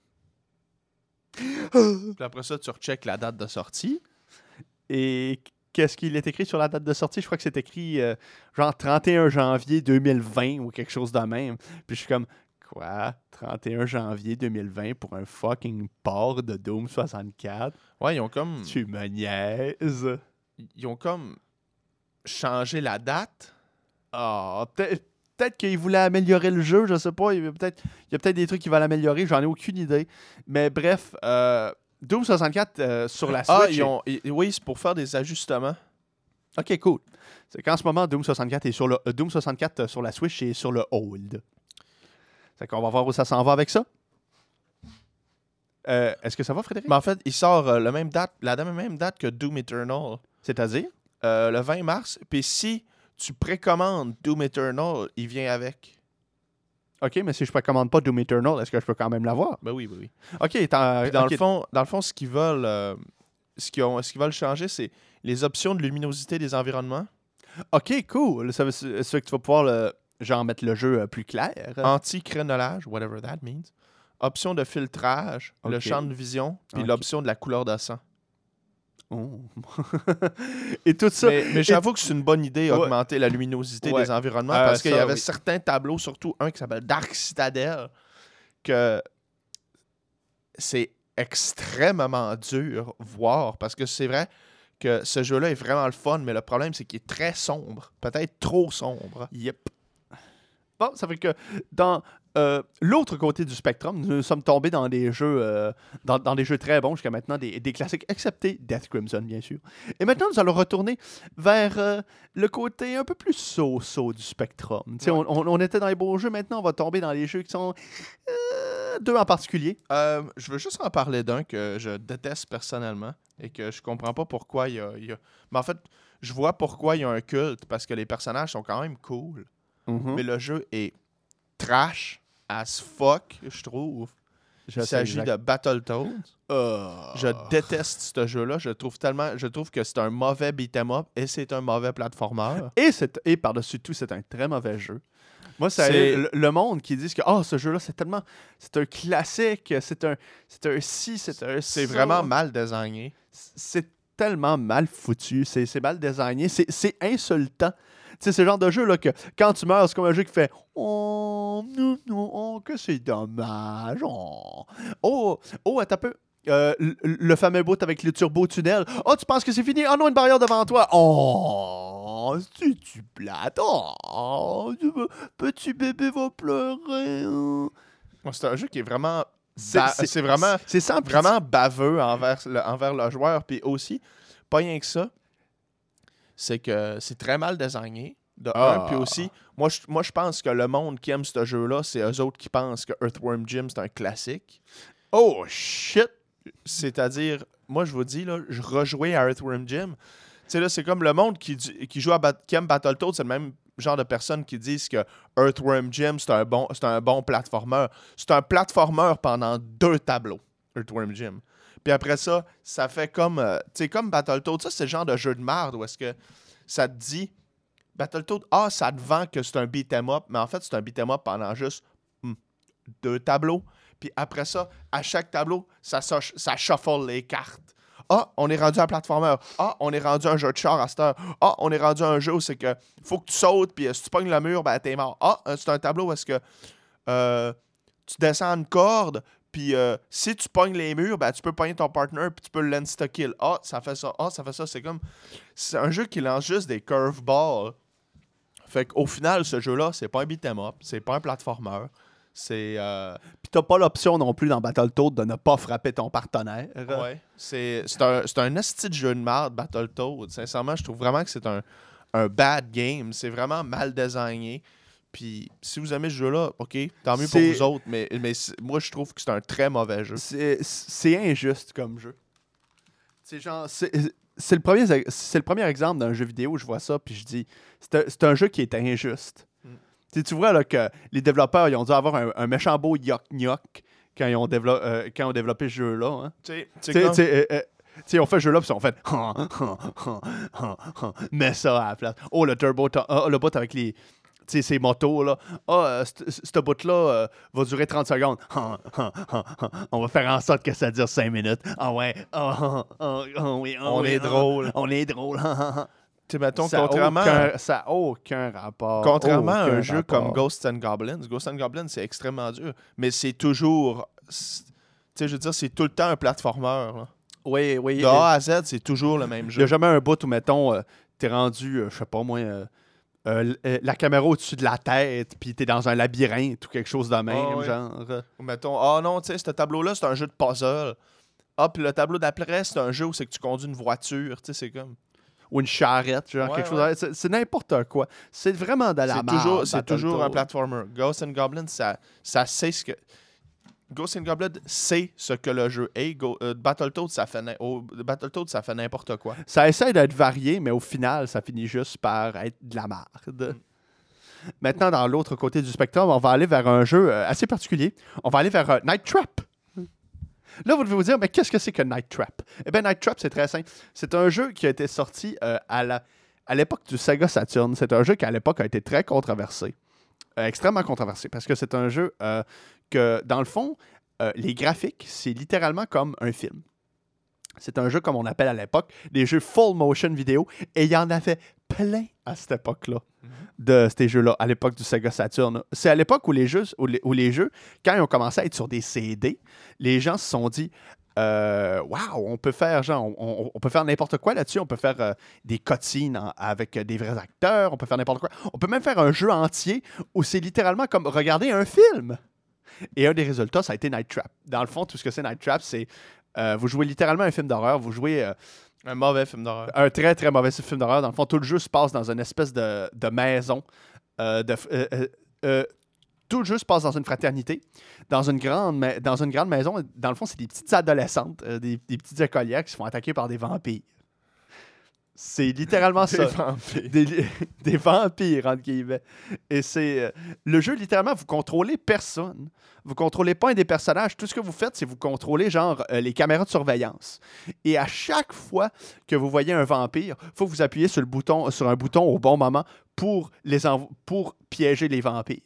Puis après ça, tu recheckes la date de sortie. Et qu'est-ce qu'il est écrit sur la date de sortie? Je crois que c'est écrit euh, genre trente et un janvier deux mille vingt ou quelque chose de même. Puis je suis comme, quoi? trente et un janvier deux mille vingt pour un fucking port de Doom soixante-quatre? Ouais, ils ont comme... Tu me niaises? Ils ont comme changé la date. Ah, peut-être peut-être qu'ils voulaient améliorer le jeu, je sais pas. Il y a peut-être il y a peut-être des trucs qui vont l'améliorer, j'en ai aucune idée. Mais bref, euh, Doom soixante-quatre euh, sur la Switch. Ah, ils ont... et- oui, c'est pour faire des ajustements. Ok, cool. C'est qu'en ce moment, Doom soixante-quatre est sur le euh, Doom soixante-quatre euh, sur la Switch et sur le hold. C'est qu'on va voir où ça s'en va avec ça. Euh, Est-ce que ça va, Frédéric? Mais en fait, il sort euh, le même date, la même date que Doom Eternal, C'est-à-dire? euh, le vingt mars. Puis si tu précommandes Doom Eternal, il vient avec. Ok, mais si je ne précommande pas Doom Eternal, est-ce que je peux quand même l'avoir? Ben oui, ben oui. Ok, t'en- Puis dans, ok. le fond, dans le fond, ce qu'ils veulent, euh, ce qu'ils ont- ce qu'ils veulent changer, c'est les options de luminosité des environnements, Ok, cool. Ça veut ça veut dire que tu vas pouvoir le, genre mettre le jeu euh, plus clair. anti-crénolage, whatever that means, option de filtrage, le Ok. champ de vision, puis Ok. l'option de la couleur de sang. Oh. Et tout ça. Mais, mais j'avoue que c'est une bonne idée, Ouais. augmenter la luminosité Ouais. des environnements, Euh, parce qu'il y ça, avait oui. certains tableaux, surtout un qui s'appelle Dark Citadel, que c'est extrêmement dur voir, parce que c'est vrai que ce jeu-là est vraiment le fun, mais le problème, c'est qu'il est très sombre, peut-être trop sombre. Yep. Bon, ça fait que dans euh, l'autre côté du spectre, nous sommes tombés dans des jeux, euh, dans, dans des jeux très bons jusqu'à maintenant, des, des classiques, excepté Death Crimson, bien sûr. Et maintenant, nous allons retourner vers euh, le côté un peu plus so-so du Spectrum. Tu sais, Ouais. On, on- on était dans les beaux jeux, maintenant, on va tomber dans les jeux qui sont euh, deux en particulier. Euh, je veux juste en parler d'un que je déteste personnellement et que je comprends pas pourquoi il y a, il y a- Mais en fait, je vois pourquoi il y a un culte, parce que les personnages sont quand même cool. Mhm. Mais le jeu est trash as fuck, je trouve. Je Il sais s'agit exact- de Battletoads. Ah. Je déteste ce jeu-là. Je trouve tellement, je trouve que c'est un mauvais beat'em up et c'est un mauvais platformer. Et, c'est- et par-dessus tout, c'est un très mauvais jeu. Moi, c'est C'est- le, le monde qui dit que oh, ce jeu-là, c'est tellement. C'est un classique, c'est un, c'est un ci, c'est un C'est ça. vraiment mal designé. C'est tellement mal foutu, c'est c'est mal designé, c'est c'est insultant. Tu sais, c'est le genre de jeu là, que quand tu meurs, c'est comme un jeu qui fait Oh, non, non, oh, que c'est dommage. Oh, oh, oh attends un peu. Euh, le, le fameux bout avec le turbo-tunnel. Oh, tu penses que c'est fini? Oh non, une barrière devant toi. Oh, c'est-tu plate? Oh, tu veux- petit bébé va pleurer. Oh. Moi, C'est un jeu qui est vraiment, C'est ba- c'est- c'est vraiment, c'est sans pitié. vraiment baveux envers le, envers le joueur. Puis aussi, pas rien que ça, c'est que c'est très mal designé. De Ah. un, puis aussi, moi je, moi je pense que le monde qui aime ce jeu-là, c'est eux autres qui pensent que Earthworm Jim c'est un classique. Oh, shit! C'est-à-dire, moi, je vous dis, là, je rejouais à Earthworm Jim. Tu sais, là, c'est comme le monde qui, qui joue à Bat- qui aime Battletoads, c'est le même genre de personnes qui disent que Earthworm Jim, c'est un bon, c'est un bon platformer. C'est un platformer pendant deux tableaux, Earthworm Jim. Puis après ça, ça fait comme, euh, tu sais, comme Battletoads. Ça, c'est le genre de jeu de merde où est-ce que ça te dit, Battletoads, ah, ça te vend que c'est un beat'em up, mais en fait, c'est un beat'em up pendant juste hmm, deux tableaux. Puis après ça, à chaque tableau, ça, ça, ça shuffle les cartes. Ah, on est rendu à un platformer. Ah, on est rendu à un jeu de char à cette heure. Ah, on est rendu à un jeu où c'est que faut que tu sautes, puis euh, si tu pognes le mur, ben t'es mort. Ah, euh, c'est un tableau où est-ce que euh, tu descends une corde, puis euh, si tu pognes les murs, ben tu peux pogner ton partner, puis tu peux l'insta-kill. Ah, ça fait ça. Ah, ça fait ça. C'est comme... C'est un jeu qui lance juste des curveballs. Fait qu'au final, ce jeu-là, c'est pas un beat'em up, c'est pas un platformer. C'est. Euh... Puis t'as pas l'option non plus dans Battletoads de ne pas frapper ton partenaire. Ouais. C'est, c'est un, c'est un esti de jeu de merde, Battletoads. Sincèrement, je trouve vraiment que c'est un, un bad game. C'est vraiment mal designé. Puis si vous aimez ce jeu-là, ok, tant mieux C'est- pour vous autres, mais, mais moi, je trouve que c'est un très mauvais jeu. C'est, c'est injuste comme jeu. C'est genre. C'est, c'est le premier, c'est le premier exemple d'un jeu vidéo où je vois ça, puis je dis, c'est un, c'est un jeu qui est injuste. Mm. Tu sais, tu vois là, que les développeurs ils ont dû avoir un, un méchant beau yoc-yoc quand ils ont, dévelop- euh, quand ils ont développé ce jeu-là. Hein. Tu sais, Tu tu sais, sais, tu sais, euh, euh, tu sais, on fait ce jeu-là, puis ils ont fait mets ça à la place. Oh, le turbo, ta- ah, le bot avec les. Tu sais, ces motos, là. Ah, euh, c'te- ce bout-là euh, va durer trente secondes. On va faire en sorte que ça dure cinq minutes. Ah ouais. Ah, ah, ah, ah, oui, ah, On oui, est ah, drôle. On est drôle. tu sais, mettons, Ça a contrairement, aucun- ça n'a aucun rapport. contrairement à aucun un jeu rapport. comme Ghosts and Goblins, Ghosts and Goblins, c'est extrêmement dur, mais c'est toujours. c'est- Tu sais, je veux dire, c'est tout le temps un platformer. Là. Oui, oui. De A à Z, c'est toujours le même Il n'y jeu. a jamais un bout où, mettons, euh, t'es rendu, euh, je sais pas moi, euh, euh, l- euh, la caméra au-dessus de la tête, puis t'es dans un labyrinthe ou quelque chose de même, Ah ouais. genre. euh. Ou mettons, ah non, tu sais, ce tableau-là, c'est un jeu de puzzle. Ah, puis le tableau d'après, c'est un jeu où c'est que tu conduis une voiture. Tu sais, c'est comme. Ou une charrette, genre Ouais, quelque chose. ouais. de- C'est, c'est n'importe quoi. C'est vraiment de la C'est merde. toujours, c'est toujours un Battletoads. platformer. Ghosts and Goblins, ça, ça sait ce que. Ghosts and Goblins sait ce que le jeu est. Go, euh, Battletoads, ça fait, na- oh, Battletoads, ça fait n'importe quoi. Ça essaie d'être varié, mais au final, ça finit juste par être de la merde. Maintenant, dans l'autre côté du spectre, on va aller vers un jeu euh, assez particulier. On va aller vers euh, Night Trap. Là, vous devez vous dire, mais qu'est-ce que c'est que Night Trap? Eh bien, Night Trap, c'est très simple. C'est un jeu qui a été sorti euh, à, la, à l'époque du Sega Saturn. C'est un jeu qui, à l'époque, a été très controversé. Euh, extrêmement controversé, parce que c'est un jeu euh, que, dans le fond, euh, les graphiques, c'est littéralement comme un film. C'est un jeu, comme on appelle à l'époque, des jeux full motion vidéo, et il y en avait plein à cette époque-là, de ces jeux-là, à l'époque du Sega Saturn. C'est à l'époque où les jeux, où les, où les jeux, quand ils ont commencé à être sur des C D, les gens se sont dit, euh, waouh, on peut faire genre, on, on- on peut faire n'importe quoi là-dessus, on peut faire euh, des cutscenes en- avec des vrais acteurs, on peut faire n'importe quoi. On peut même faire un jeu entier où c'est littéralement comme regarder un film. Et un des résultats, ça a été Night Trap. Dans le fond, tout ce que c'est Night Trap, c'est euh, vous jouez littéralement un film d'horreur, vous jouez euh, Un mauvais film d'horreur. un très très mauvais film d'horreur. Dans le fond, tout le jeu se passe dans une espèce de, de maison. euh, de, euh, euh, euh, tout le jeu se passe dans une fraternité, dans une grande, ma- dans une grande maison. Dans le fond, c'est des petites adolescentes, euh, des, des petites écolières qui se font attaquer par des vampires. C'est littéralement ça. Des vampires. Des, des vampires, entre guillemets. Et c'est... euh, le jeu, littéralement, vous contrôlez personne. Vous contrôlez pas un des personnages. Tout ce que vous faites, c'est vous contrôler, genre, euh, les caméras de surveillance. Et à chaque fois que vous voyez un vampire, il faut que vous appuyez sur, le bouton, sur un bouton au bon moment pour, les env- pour piéger les vampires.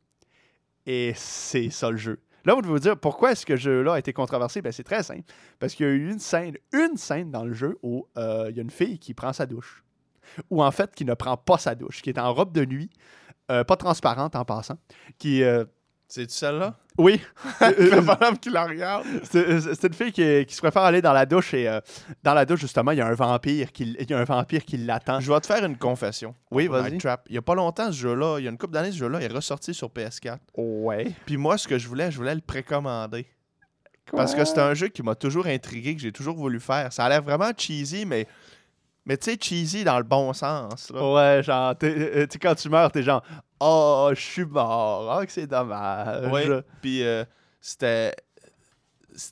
Et c'est ça le jeu. Là, vous devez vous dire, pourquoi est-ce que ce jeu-là a été controversé? Ben, c'est très simple. Parce qu'il y a eu une scène, une scène dans le jeu où euh, il y a une fille qui prend sa douche. Ou en fait, qui ne prend pas sa douche, qui est en robe de nuit, euh, pas transparente en passant, qui... euh, C'est-tu celle-là? oui, La madame qui la regarde. c'est c'est une fille qui, qui se préfère aller dans la douche et euh, dans la douche, justement, il y a un vampire qui, il y a un vampire qui l'attend. Je vais te faire une confession. Oui, Pour vas-y. Night Trap. Il y a pas longtemps, ce jeu-là, il y a une couple d'années, ce jeu-là est ressorti sur P S quatre. Ouais. Puis moi, ce que je voulais, je voulais le précommander. Parce que c'est un jeu qui m'a toujours intrigué, que j'ai toujours voulu faire. Ça a l'air vraiment cheesy, mais, mais tu sais, cheesy dans le bon sens. Là. Ouais, genre, t'es- euh, tu sais, quand tu meurs, t'es genre, oh, je suis mort, oh, que c'est dommage. Ouais. Puis euh, c'était.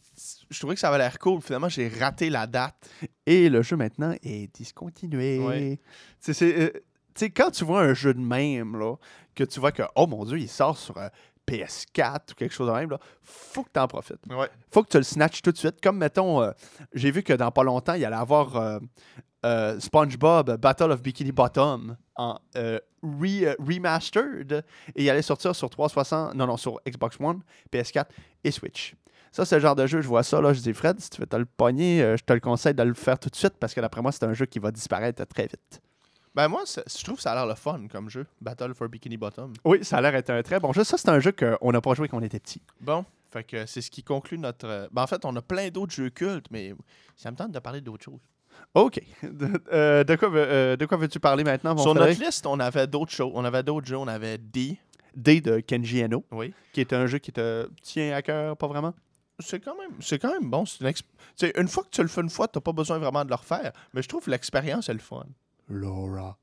je trouvais que ça avait l'air cool. Finalement, j'ai raté la date. Et le jeu maintenant est discontinué. Ouais. Tu sais, c'est, euh, tu sais, quand tu vois un jeu de même, là, que tu vois que, oh mon Dieu, il sort sur euh, P S quatre ou quelque chose de même, là, faut que tu en profites. Ouais. Faut que tu le snatches tout de suite. Comme, mettons, euh, j'ai vu que dans pas longtemps, il allait avoir euh, euh, SpongeBob Battle of Bikini Bottom en euh, re- remastered et il allait sortir sur trois cent soixante, non, non, sur Xbox One, P S quatre et Switch. Ça, c'est le genre de jeu, je vois ça, là, je dis, Fred, si tu veux te le pogner, euh, je te le conseille de le faire tout de suite parce que d'après moi, c'est un jeu qui va disparaître très vite. Ben moi, c'est- je trouve que ça a l'air le fun comme jeu. Battle for Bikini Bottom. Oui, ça a l'air d'être un très bon jeu. Ça, c'est un jeu qu'on n'a pas joué quand on était petit. Bon, fait que c'est ce qui conclut notre... euh, Ben en fait, on a plein d'autres jeux cultes, mais ça me tente de parler d'autres choses. OK. De, euh, de quoi, veux- euh, de quoi veux-tu parler maintenant, mon Sur Frédéric? notre liste, on avait d'autres choses. On avait d'autres jeux. On avait D. D de Kenji Eno, Oui. qui est un jeu qui te tient à cœur, pas vraiment? C'est quand même, c'est quand même bon. C'est une, exp- tu sais, une fois que tu le fais une fois, t'as pas besoin vraiment de le refaire. Mais je trouve que l'expérience est le fun. Laura.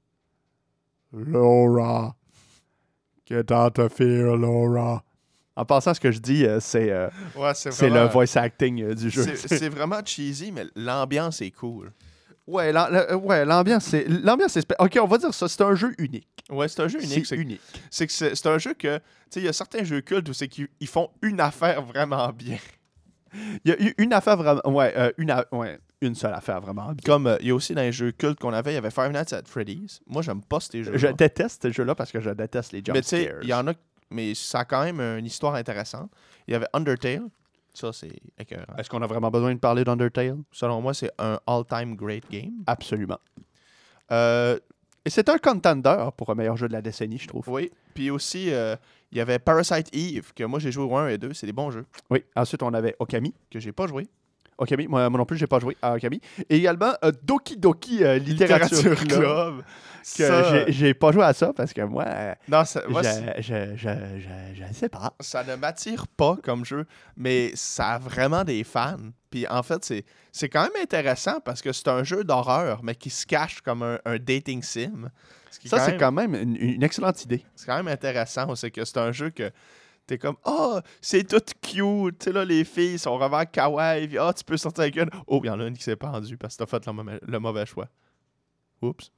Laura. Get out of here, Laura. En passant, ce que je dis, euh, c'est euh, Ouais, c'est c'est le voice acting euh, du jeu. C'est c'est vraiment cheesy, mais l'ambiance est cool. Ouais, l'am- la- euh, ouais, l'ambiance, c'est... L'ambiance, c'est... spé- OK, on va dire ça, c'est un jeu unique. Ouais, c'est un jeu unique. C'est C'est unique. c'est que c'est c'est un jeu que, tu sais, il y a certains jeux cultes où c'est qu'ils ils font une affaire vraiment bien. Il y a eu une affaire vraiment... Ouais, euh, une, a- ouais, une seule affaire vraiment bien. Comme euh, il y a aussi dans les jeux cultes qu'on avait, il y avait Five Nights at Freddy's. Moi, j'aime pas ces jeux. Je déteste ce jeu-là parce que je déteste les jump Mais tu sais, scares. il y en a, mais ça a quand même une histoire intéressante. Il y avait Undertale. Ça, c'est écœurant. Est-ce qu'on a vraiment besoin de parler d'Undertale? Selon moi, c'est un all-time great game. Absolument. Euh, Et c'est un contender pour un meilleur jeu de la décennie, je trouve. oui. Puis aussi, euh, il y avait Parasite Eve, que moi, j'ai joué au un et deux. C'est des bons jeux Oui. Ensuite, on avait Okami. que j'ai pas joué. Okami, moi, moi non plus, j'ai pas joué à Okami. Et également euh, Doki Doki euh, Literature, Club. Que Ça, j'ai- j'ai pas joué à ça parce que moi, euh, non, ça, moi, c'est- je, je, je, je, je ne sais pas. ça ne m'attire pas comme jeu, mais ça a vraiment des fans. Puis en fait, c'est, c'est quand même intéressant parce que c'est un jeu d'horreur, mais qui se cache comme un, un dating sim. Ce qui est Ça, quand c'est même- quand même une, une excellente idée. C'est quand même intéressant. C'est que c'est un jeu que t'es comme oh, c'est tout cute. Tu sais, là, les filles sont vraiment kawaii. Puis, ah, tu peux sortir avec une. Oh, il y en a une qui s'est pendue parce que t'as fait le mauvais, le mauvais choix. Oups.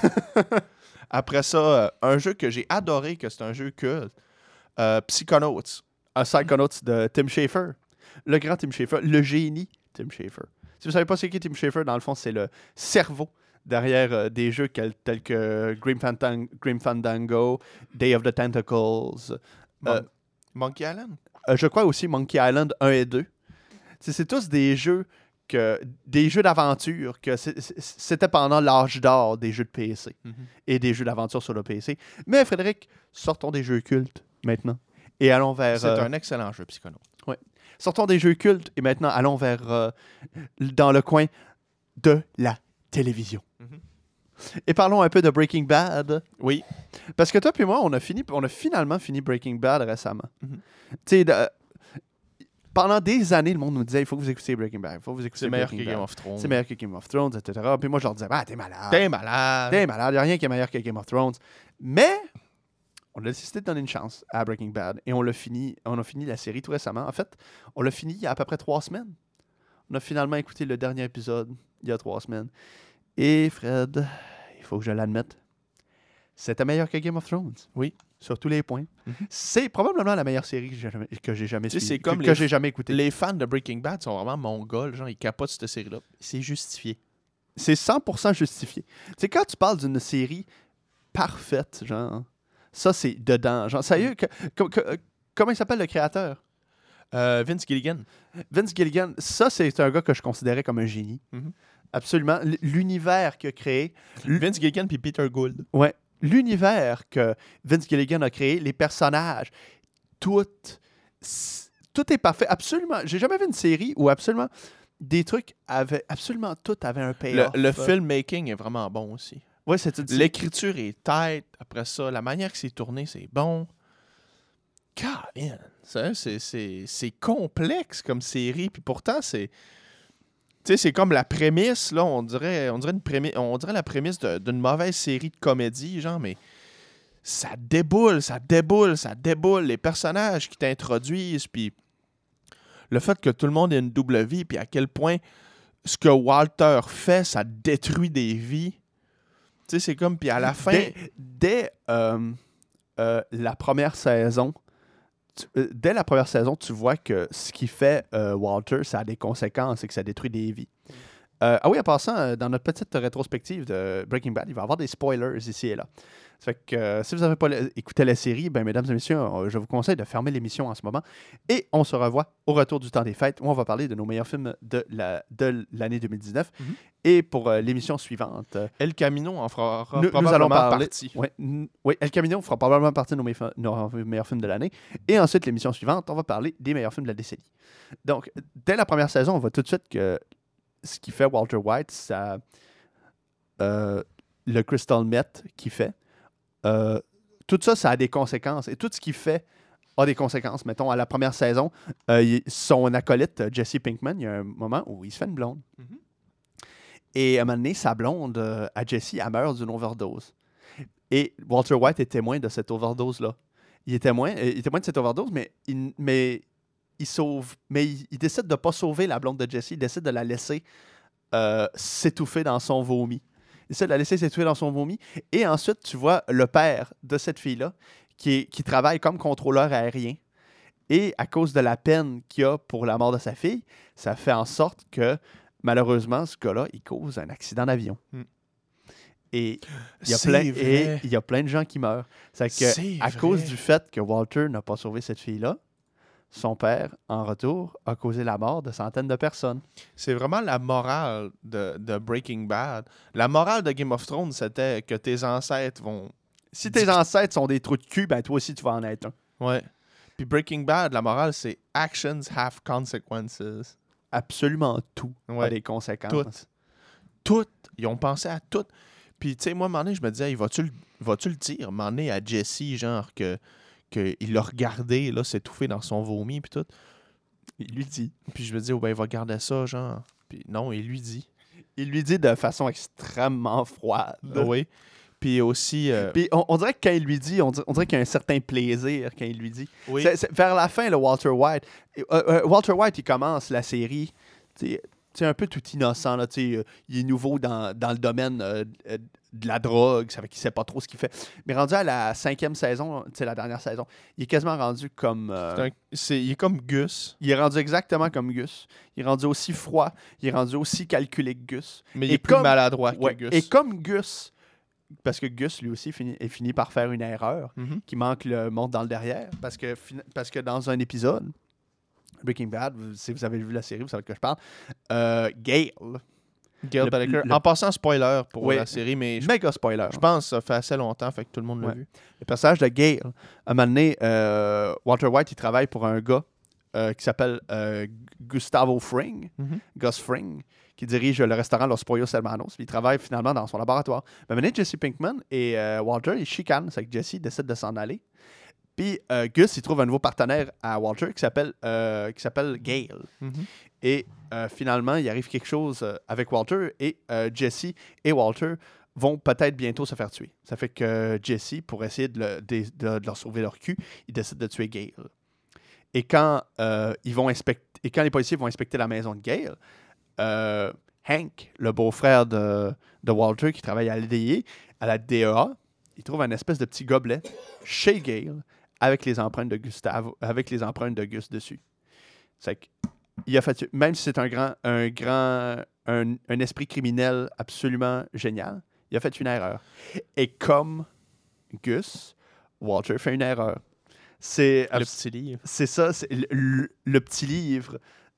Après ça, euh, un jeu que j'ai adoré, que c'est un jeu culte, euh, Psychonauts. Un Psychonauts de Tim Schafer. Le grand Tim Schafer. Le génie Tim Schafer. Si vous savez pas c'est qui Tim Schafer, dans le fond, c'est le cerveau derrière euh, des jeux quel- tels que Grim, Fantang- Grim Fandango, Day of the Tentacles. Mon- Euh, Monkey Island. Euh, je crois aussi Monkey Island un et deux. C'est c'est tous des jeux que des jeux d'aventure que c'est- c'est- c'était pendant l'âge d'or des jeux de P C et des jeux d'aventure sur le P C. Mais Frédéric, sortons des jeux cultes maintenant et allons vers C'est euh, un excellent jeu, Psychonauts. sortons des jeux cultes et maintenant allons vers euh, dans le coin de la télévision. Mhm. Et parlons un peu de Breaking Bad. Oui. Parce que toi et moi, on a, fini, on a finalement fini Breaking Bad récemment. Mhm. Tu sais, de- pendant des années, le monde nous disait il faut que vous écoutiez Breaking Bad. Il faut que vous écoutiez C'est meilleur que Breaking Game Bad. of Thrones. C'est meilleur que Game of Thrones, et cetera. Puis moi, je leur disais ah, t'es malade. T'es malade. T'es malade. Il n'y a rien qui est meilleur que Game of Thrones. Mais on a décidé de donner une chance à Breaking Bad. Et on l'a fini. On a fini la série tout récemment. En fait, on l'a fini il y a à peu près trois semaines. On a finalement écouté le dernier épisode il y a trois semaines. Et Fred, il faut que je l'admette, c'était meilleur que Game of Thrones. Oui. Sur tous les points. Mhm. C'est probablement la meilleure série que j'ai jamais, que j'ai jamais Tu sais, suivie, c'est comme que, les- que j'ai jamais écoutée. Les fans de Breaking Bad sont vraiment mongols. Genre, ils capotent cette série-là. C'est justifié. C'est cent pour cent justifié. Tu sais, quand tu parles d'une série parfaite, genre, ça, c'est dedans. Genre, sérieux, que- que- que- comment il s'appelle le créateur? Euh, Vince Gilligan. Vince Gilligan, ça, c'est un gars que je considérais comme un génie. Mhm. Absolument. L- L'univers qu'il a créé, L- Vince Gilligan puis Peter Gould. ouais, l'univers que Vince Gilligan a créé, les personnages, tout, c- tout est parfait. Absolument. J'ai jamais vu une série où absolument des trucs avaient, absolument tout avait un Le, payoff. le filmmaking est vraiment bon aussi. Ouais, c'est tout. L'écriture est tête. Après ça, la manière que c'est tourné, c'est bon. Caroline, c'est, c'est, c'est, c'est complexe comme série. Puis pourtant, c'est. Tu sais, c'est comme la prémisse, là, on dirait, on dirait, une prémisse, on dirait la prémisse de- d'une mauvaise série de comédie, genre, mais ça déboule, ça déboule, ça déboule. Les personnages qui t'introduisent, puis le fait que tout le monde ait une double vie, puis à quel point ce que Walter fait, ça détruit des vies. Tu sais, c'est comme, puis à la fin... Dès, dès euh, euh, la première saison, tu, euh, dès la première saison, tu vois que ce qui fait euh, Walter, ça a des conséquences et que ça détruit des vies. Euh, ah oui, en passant, euh, dans notre petite rétrospective de Breaking Bad, il va y avoir des spoilers ici et là. Ça fait que euh, si vous n'avez pas la- écouté la série, ben, mesdames et messieurs, euh, je vous conseille de fermer l'émission en ce moment. Et on se revoit au retour du temps des fêtes où on va parler de nos meilleurs films de, la, de l'année deux mille dix-neuf. Mhm. Et pour euh, l'émission suivante, euh, El Camino en fera nous, nous probablement allons parler. partie. Ouais, n- oui, El Camino fera probablement partie de nos, meilleurs- nos meilleurs films de l'année. Et ensuite, l'émission suivante, on va parler des meilleurs films de la décennie. Donc, dès la première saison, on voit tout de suite que ce qui fait Walter White, ça, euh, le crystal meth qu'il fait, euh, tout ça, ça a des conséquences. Et tout ce qu'il fait a des conséquences. Mettons, à la première saison, euh, il- son acolyte, Jesse Pinkman, il y a un moment où il se fait une blonde. Mhm. Et à un moment donné, sa blonde, euh, à Jesse, elle meurt d'une overdose. Et Walter White est témoin de cette overdose-là. Il est témoin, euh, il est témoin de cette overdose, mais il, mais il sauve. Mais il, il décide de ne pas sauver la blonde de Jesse. Il décide de la laisser euh, s'étouffer dans son vomi. Il décide de la laisser s'étouffer dans son vomi. Et ensuite, tu vois le père de cette fille-là qui, est- qui travaille comme contrôleur aérien. Et à cause de la peine qu'il a pour la mort de sa fille, ça fait en sorte que, malheureusement, ce gars-là, il cause un accident d'avion. Hmm. Et il y a C'est plein, vrai. et il y a plein de gens qui meurent. C'est que C'est à vrai. cause du fait que Walter n'a pas sauvé cette fille-là, son père, en retour, a causé la mort de centaines de personnes. C'est vraiment la morale de, de Breaking Bad. La morale de Game of Thrones, c'était que tes ancêtres vont... Si tes ancêtres sont des trous de cul, ben toi aussi, tu vas en être un. Ouais. Puis Breaking Bad, la morale, c'est « Actions have consequences Absolument tout Ouais. a des conséquences. Tout. ». Tout. Ils ont pensé à tout. Puis, tu sais, moi, à un moment donné, je me disais, hey, vas-tu le, vas-tu le dire, à un moment donné, à Jesse, genre, que qu'il l'a regardé, là, s'étouffer dans son vomi, puis tout. Il lui dit. Puis je me dis, oh, ben, il va garder ça, genre. Puis non, il lui dit. Il lui dit de façon extrêmement froide. Oui. Puis aussi... euh, Puis on, on dirait que quand il lui dit, on, dir- on dirait qu'il y a un certain plaisir quand il lui dit. oui. C'est- c'est- vers la fin, le Walter White, euh, euh, Walter White, il commence la série, tu sais, tu sais, un peu tout innocent. Là, tu sais, euh, il est nouveau dans, dans le domaine euh, euh, de la drogue, ça fait qu'il sait pas trop ce qu'il fait. Mais rendu à la cinquième saison, tu sais, la dernière saison, il est quasiment rendu comme... euh, C'est un- c'est- il est comme Gus, il est rendu exactement comme Gus. Il est rendu aussi froid, il est rendu aussi calculé que Gus. mais il Et est plus comme- maladroit Ouais, que Gus. Et comme Gus, parce que Gus, lui aussi, finit, est fini par faire une erreur Mhm. qui manque le monde dans le derrière. Parce que, fin- parce que dans un épisode, Breaking Bad, vous- si vous avez vu la série, vous savez de quoi je parle, euh, Gale, Gail le- Bellicker. le- En passant, spoiler pour Ouais. la série, mais je, méga spoiler. je pense que ça fait assez longtemps, fait que tout le monde l'a Ouais. vu. Le personnage de Gale, à un moment donné, euh, Walter White, il travaille pour un gars euh, qui s'appelle euh, Gustavo Fring, Mhm. Gus Fring, qui dirige le restaurant Los Pollos Hermanos. Puis il travaille finalement dans son laboratoire. Mais maintenant, Jesse Pinkman et euh, Walter, ils chicanent. C'est que Jesse décide de s'en aller. Puis euh, Gus, il trouve un nouveau partenaire à Walter qui s'appelle euh, qui s'appelle Gale. Mhm. Et euh, finalement, il arrive quelque chose euh, avec Walter et euh, Jesse et Walter vont peut-être bientôt se faire tuer. Ça fait que Jesse, pour essayer de, le- de- de- de leur sauver leur cul, il décide de tuer Gale. Et quand, euh, ils vont inspecter, et quand les policiers vont inspecter la maison de Gale, euh, Hank, le beau-frère de, de Walter qui travaille à l'A D I, à la D E A, il trouve un espèce de petit gobelet chez Gale avec les empreintes de Gustavo, avec les empreintes de Gus dessus. C'est que il a fait, même si c'est un grand, un grand, un, un esprit criminel absolument génial, il a fait une erreur. Et comme Gus, Walter fait une erreur. C'est Le abs- petit livre. c'est ça, c'est le, le- le petit livre.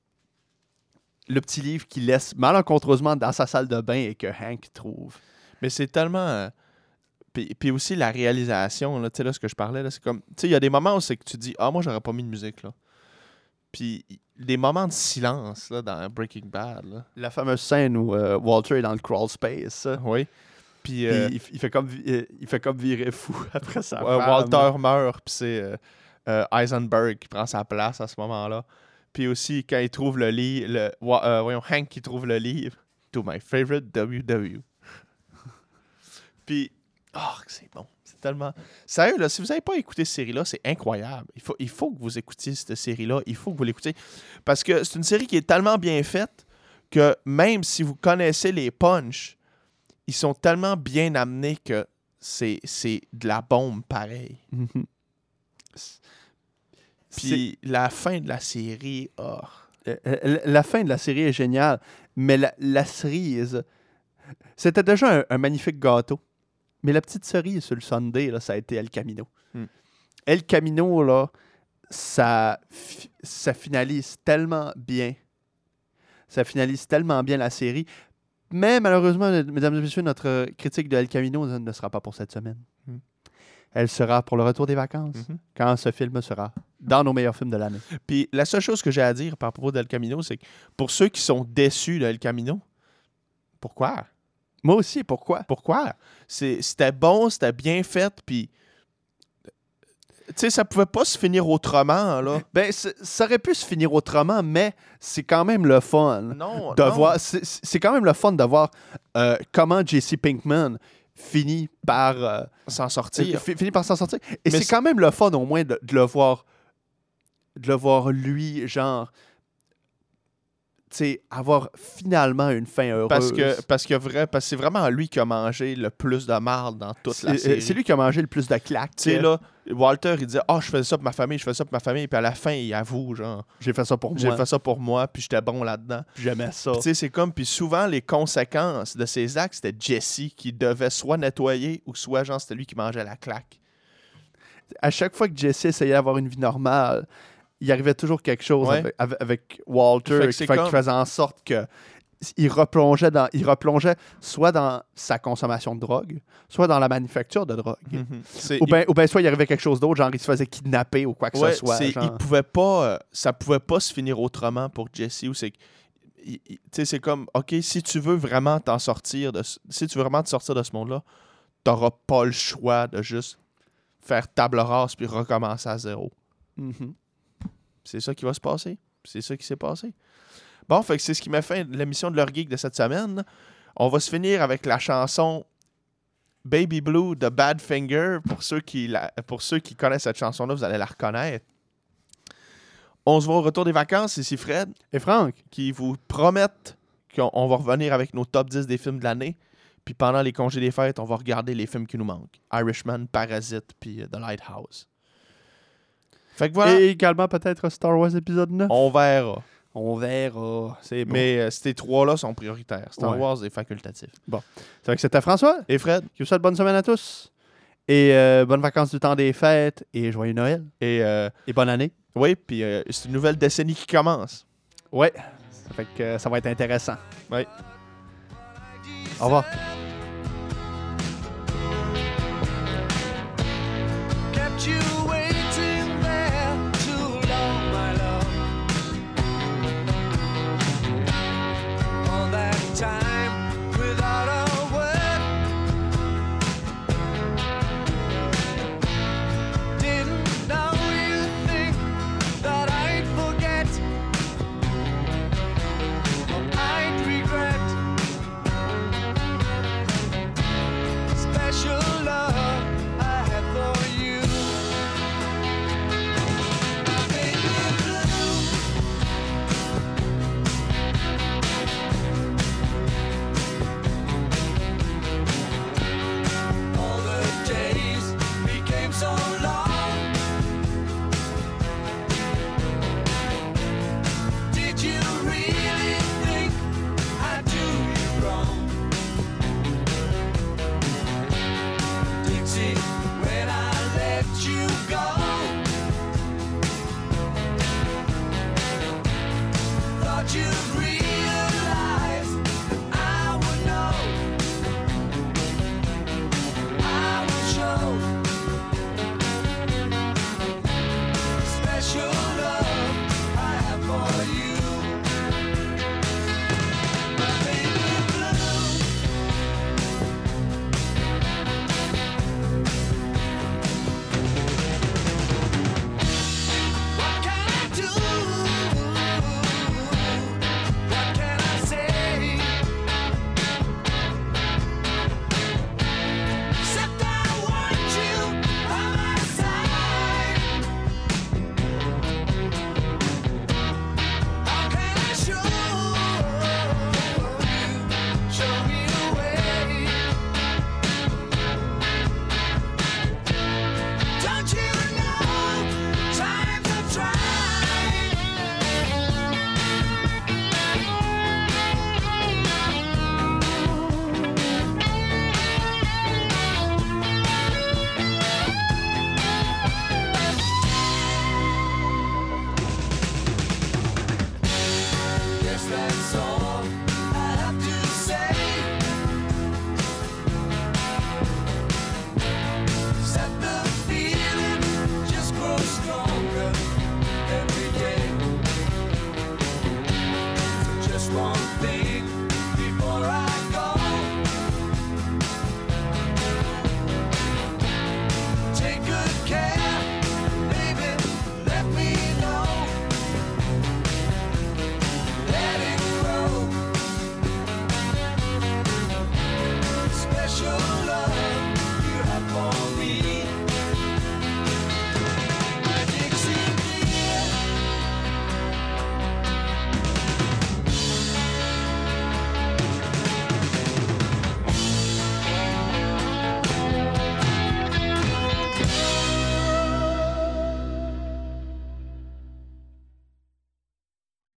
Le petit livre qu'il laisse malencontreusement dans sa salle de bain et que Hank trouve. Mais c'est tellement... euh, Puis, puis aussi la réalisation, là, tu sais, là, ce que je parlais, là, c'est comme... Tu sais, il y a des moments où c'est que tu dis « Ah, moi, j'aurais pas mis de musique, là. » Puis des moments de silence, là, dans Breaking Bad, là. La fameuse scène où euh, Walter est dans le crawl space. Oui. Puis... Puis euh, il, il fait comme, vi- euh, il fait comme virer fou après sa Ouais, femme. Walter meurt, puis c'est euh, euh, Heisenberg qui prend sa place à ce moment-là. Puis aussi, quand il trouve le livre, le, wa- euh, voyons, Hank qui trouve le livre, To My Favorite W W. Puis, oh, que c'est bon. C'est tellement... Sérieux, là, si vous n'avez pas écouté cette série-là, c'est incroyable. Il faut, il faut que vous écoutiez cette série-là. Il faut que vous l'écoutiez. Parce que c'est une série qui est tellement bien faite que même si vous connaissez les punchs, ils sont tellement bien amenés que c'est, c'est de la bombe pareil. Mhm. Puis la fin de la série... Oh. Euh, euh, La fin de la série est géniale, mais la, la cerise, c'était déjà un, un magnifique gâteau. Mais la petite cerise sur le sundae, là, ça a été El Camino. Hmm. El Camino, là, ça, fi- ça finalise tellement bien. Ça finalise tellement bien la série. Mais malheureusement, mesdames et messieurs, notre critique de El Camino ne ne sera pas pour cette semaine. Hmm. Elle sera pour le retour des vacances, Mhm. quand ce film sera dans nos meilleurs films de l'année. Puis la seule chose que j'ai à dire par propos d'El Camino, c'est que pour ceux qui sont déçus d'El Camino, pourquoi? Moi aussi, pourquoi? Pourquoi? C'est, c'était bon, c'était bien fait, puis... Tu sais, ça pouvait pas se finir autrement, là. Ben, c- ça aurait pu se finir autrement, mais c'est quand même le fun Non, de non. voir. C'est, c'est quand même le fun de voir euh, comment Jesse Pinkman finit par euh, S'en sortir. fi- finit par s'en sortir. Et Mais c'est c'est- quand même le fun au moins de, de le voir, de le voir lui, genre, tu sais, avoir finalement une fin heureuse. Parce que, parce, que vrai, parce que c'est vraiment lui qui a mangé le plus de marde dans toute la c'est, série. euh, c'est lui qui a mangé le plus de claques. Tu sais, là, Walter, il disait « Ah, oh, je faisais ça pour ma famille, je faisais ça pour ma famille. » Puis à la fin, il avoue, genre, J'ai fait ça pour j'ai moi. fait ça pour moi, puis j'étais bon là-dedans. Puis J'aimais ça. Puis tu sais, c'est comme, puis souvent, les conséquences de ces actes, c'était Jesse qui devait soit nettoyer ou soit, genre, c'était lui qui mangeait la claque. À chaque fois que Jesse essayait d'avoir une vie normale, il arrivait toujours quelque chose Ouais. avec, avec- avec Walter Fait que qui, c'est fait- comme- qui faisait en sorte que il replongeait dans il replongeait soit dans sa consommation de drogue, soit dans la manufacture de drogue. C'est- Ou bien ou ben soit il arrivait quelque chose d'autre, genre il se faisait kidnapper ou quoi que Ouais, ce soit. c'est- genre. il pouvait pas, euh, ça pouvait pas se finir autrement pour Jesse. Ou c'est, que- il- il- tu sais, c'est comme, ok, si tu veux vraiment t'en sortir, de, ce- si tu veux vraiment te sortir de ce monde-là, t'auras pas le choix de juste faire table rase puis recommencer à zéro. Mhm. C'est ça qui va se passer. C'est ça qui s'est passé. Bon, fait que c'est ce qui m'a fait l'émission de leur geek de cette semaine. On va se finir avec la chanson Baby Blue de Badfinger. Pour ceux qui, la, pour ceux qui connaissent cette chanson-là, vous allez la reconnaître. On se voit au retour des vacances. Ici Fred, Et Franck, qui vous promettent qu'on on va revenir avec nos top dix des films de l'année. Puis pendant les congés des fêtes, on va regarder les films qui nous manquent. Irishman, Parasite, puis euh, The Lighthouse. Fait que voilà, et également peut-être Star Wars épisode neuf. on verra. On verra. C'est bon. Mais euh, ces trois-là sont prioritaires. Star Ouais. Wars est facultatif. C'est vrai que c'était François. Et Fred, Je vous souhaite bonne semaine à tous. Et euh, bonnes vacances du temps des fêtes. Et joyeux Noël. et euh, Et bonne année. oui, puis euh, c'est une nouvelle décennie qui commence. Ouais. Ça fait que euh, ça va être intéressant. Ouais. Au revoir. Kept you waiting there too long, my love. All that time without a word. Didn't know you think that I'd forget or I'd regret. Special love I had for you. That's all I have to say. Set the feeling just grows stronger every day. So just one thing before I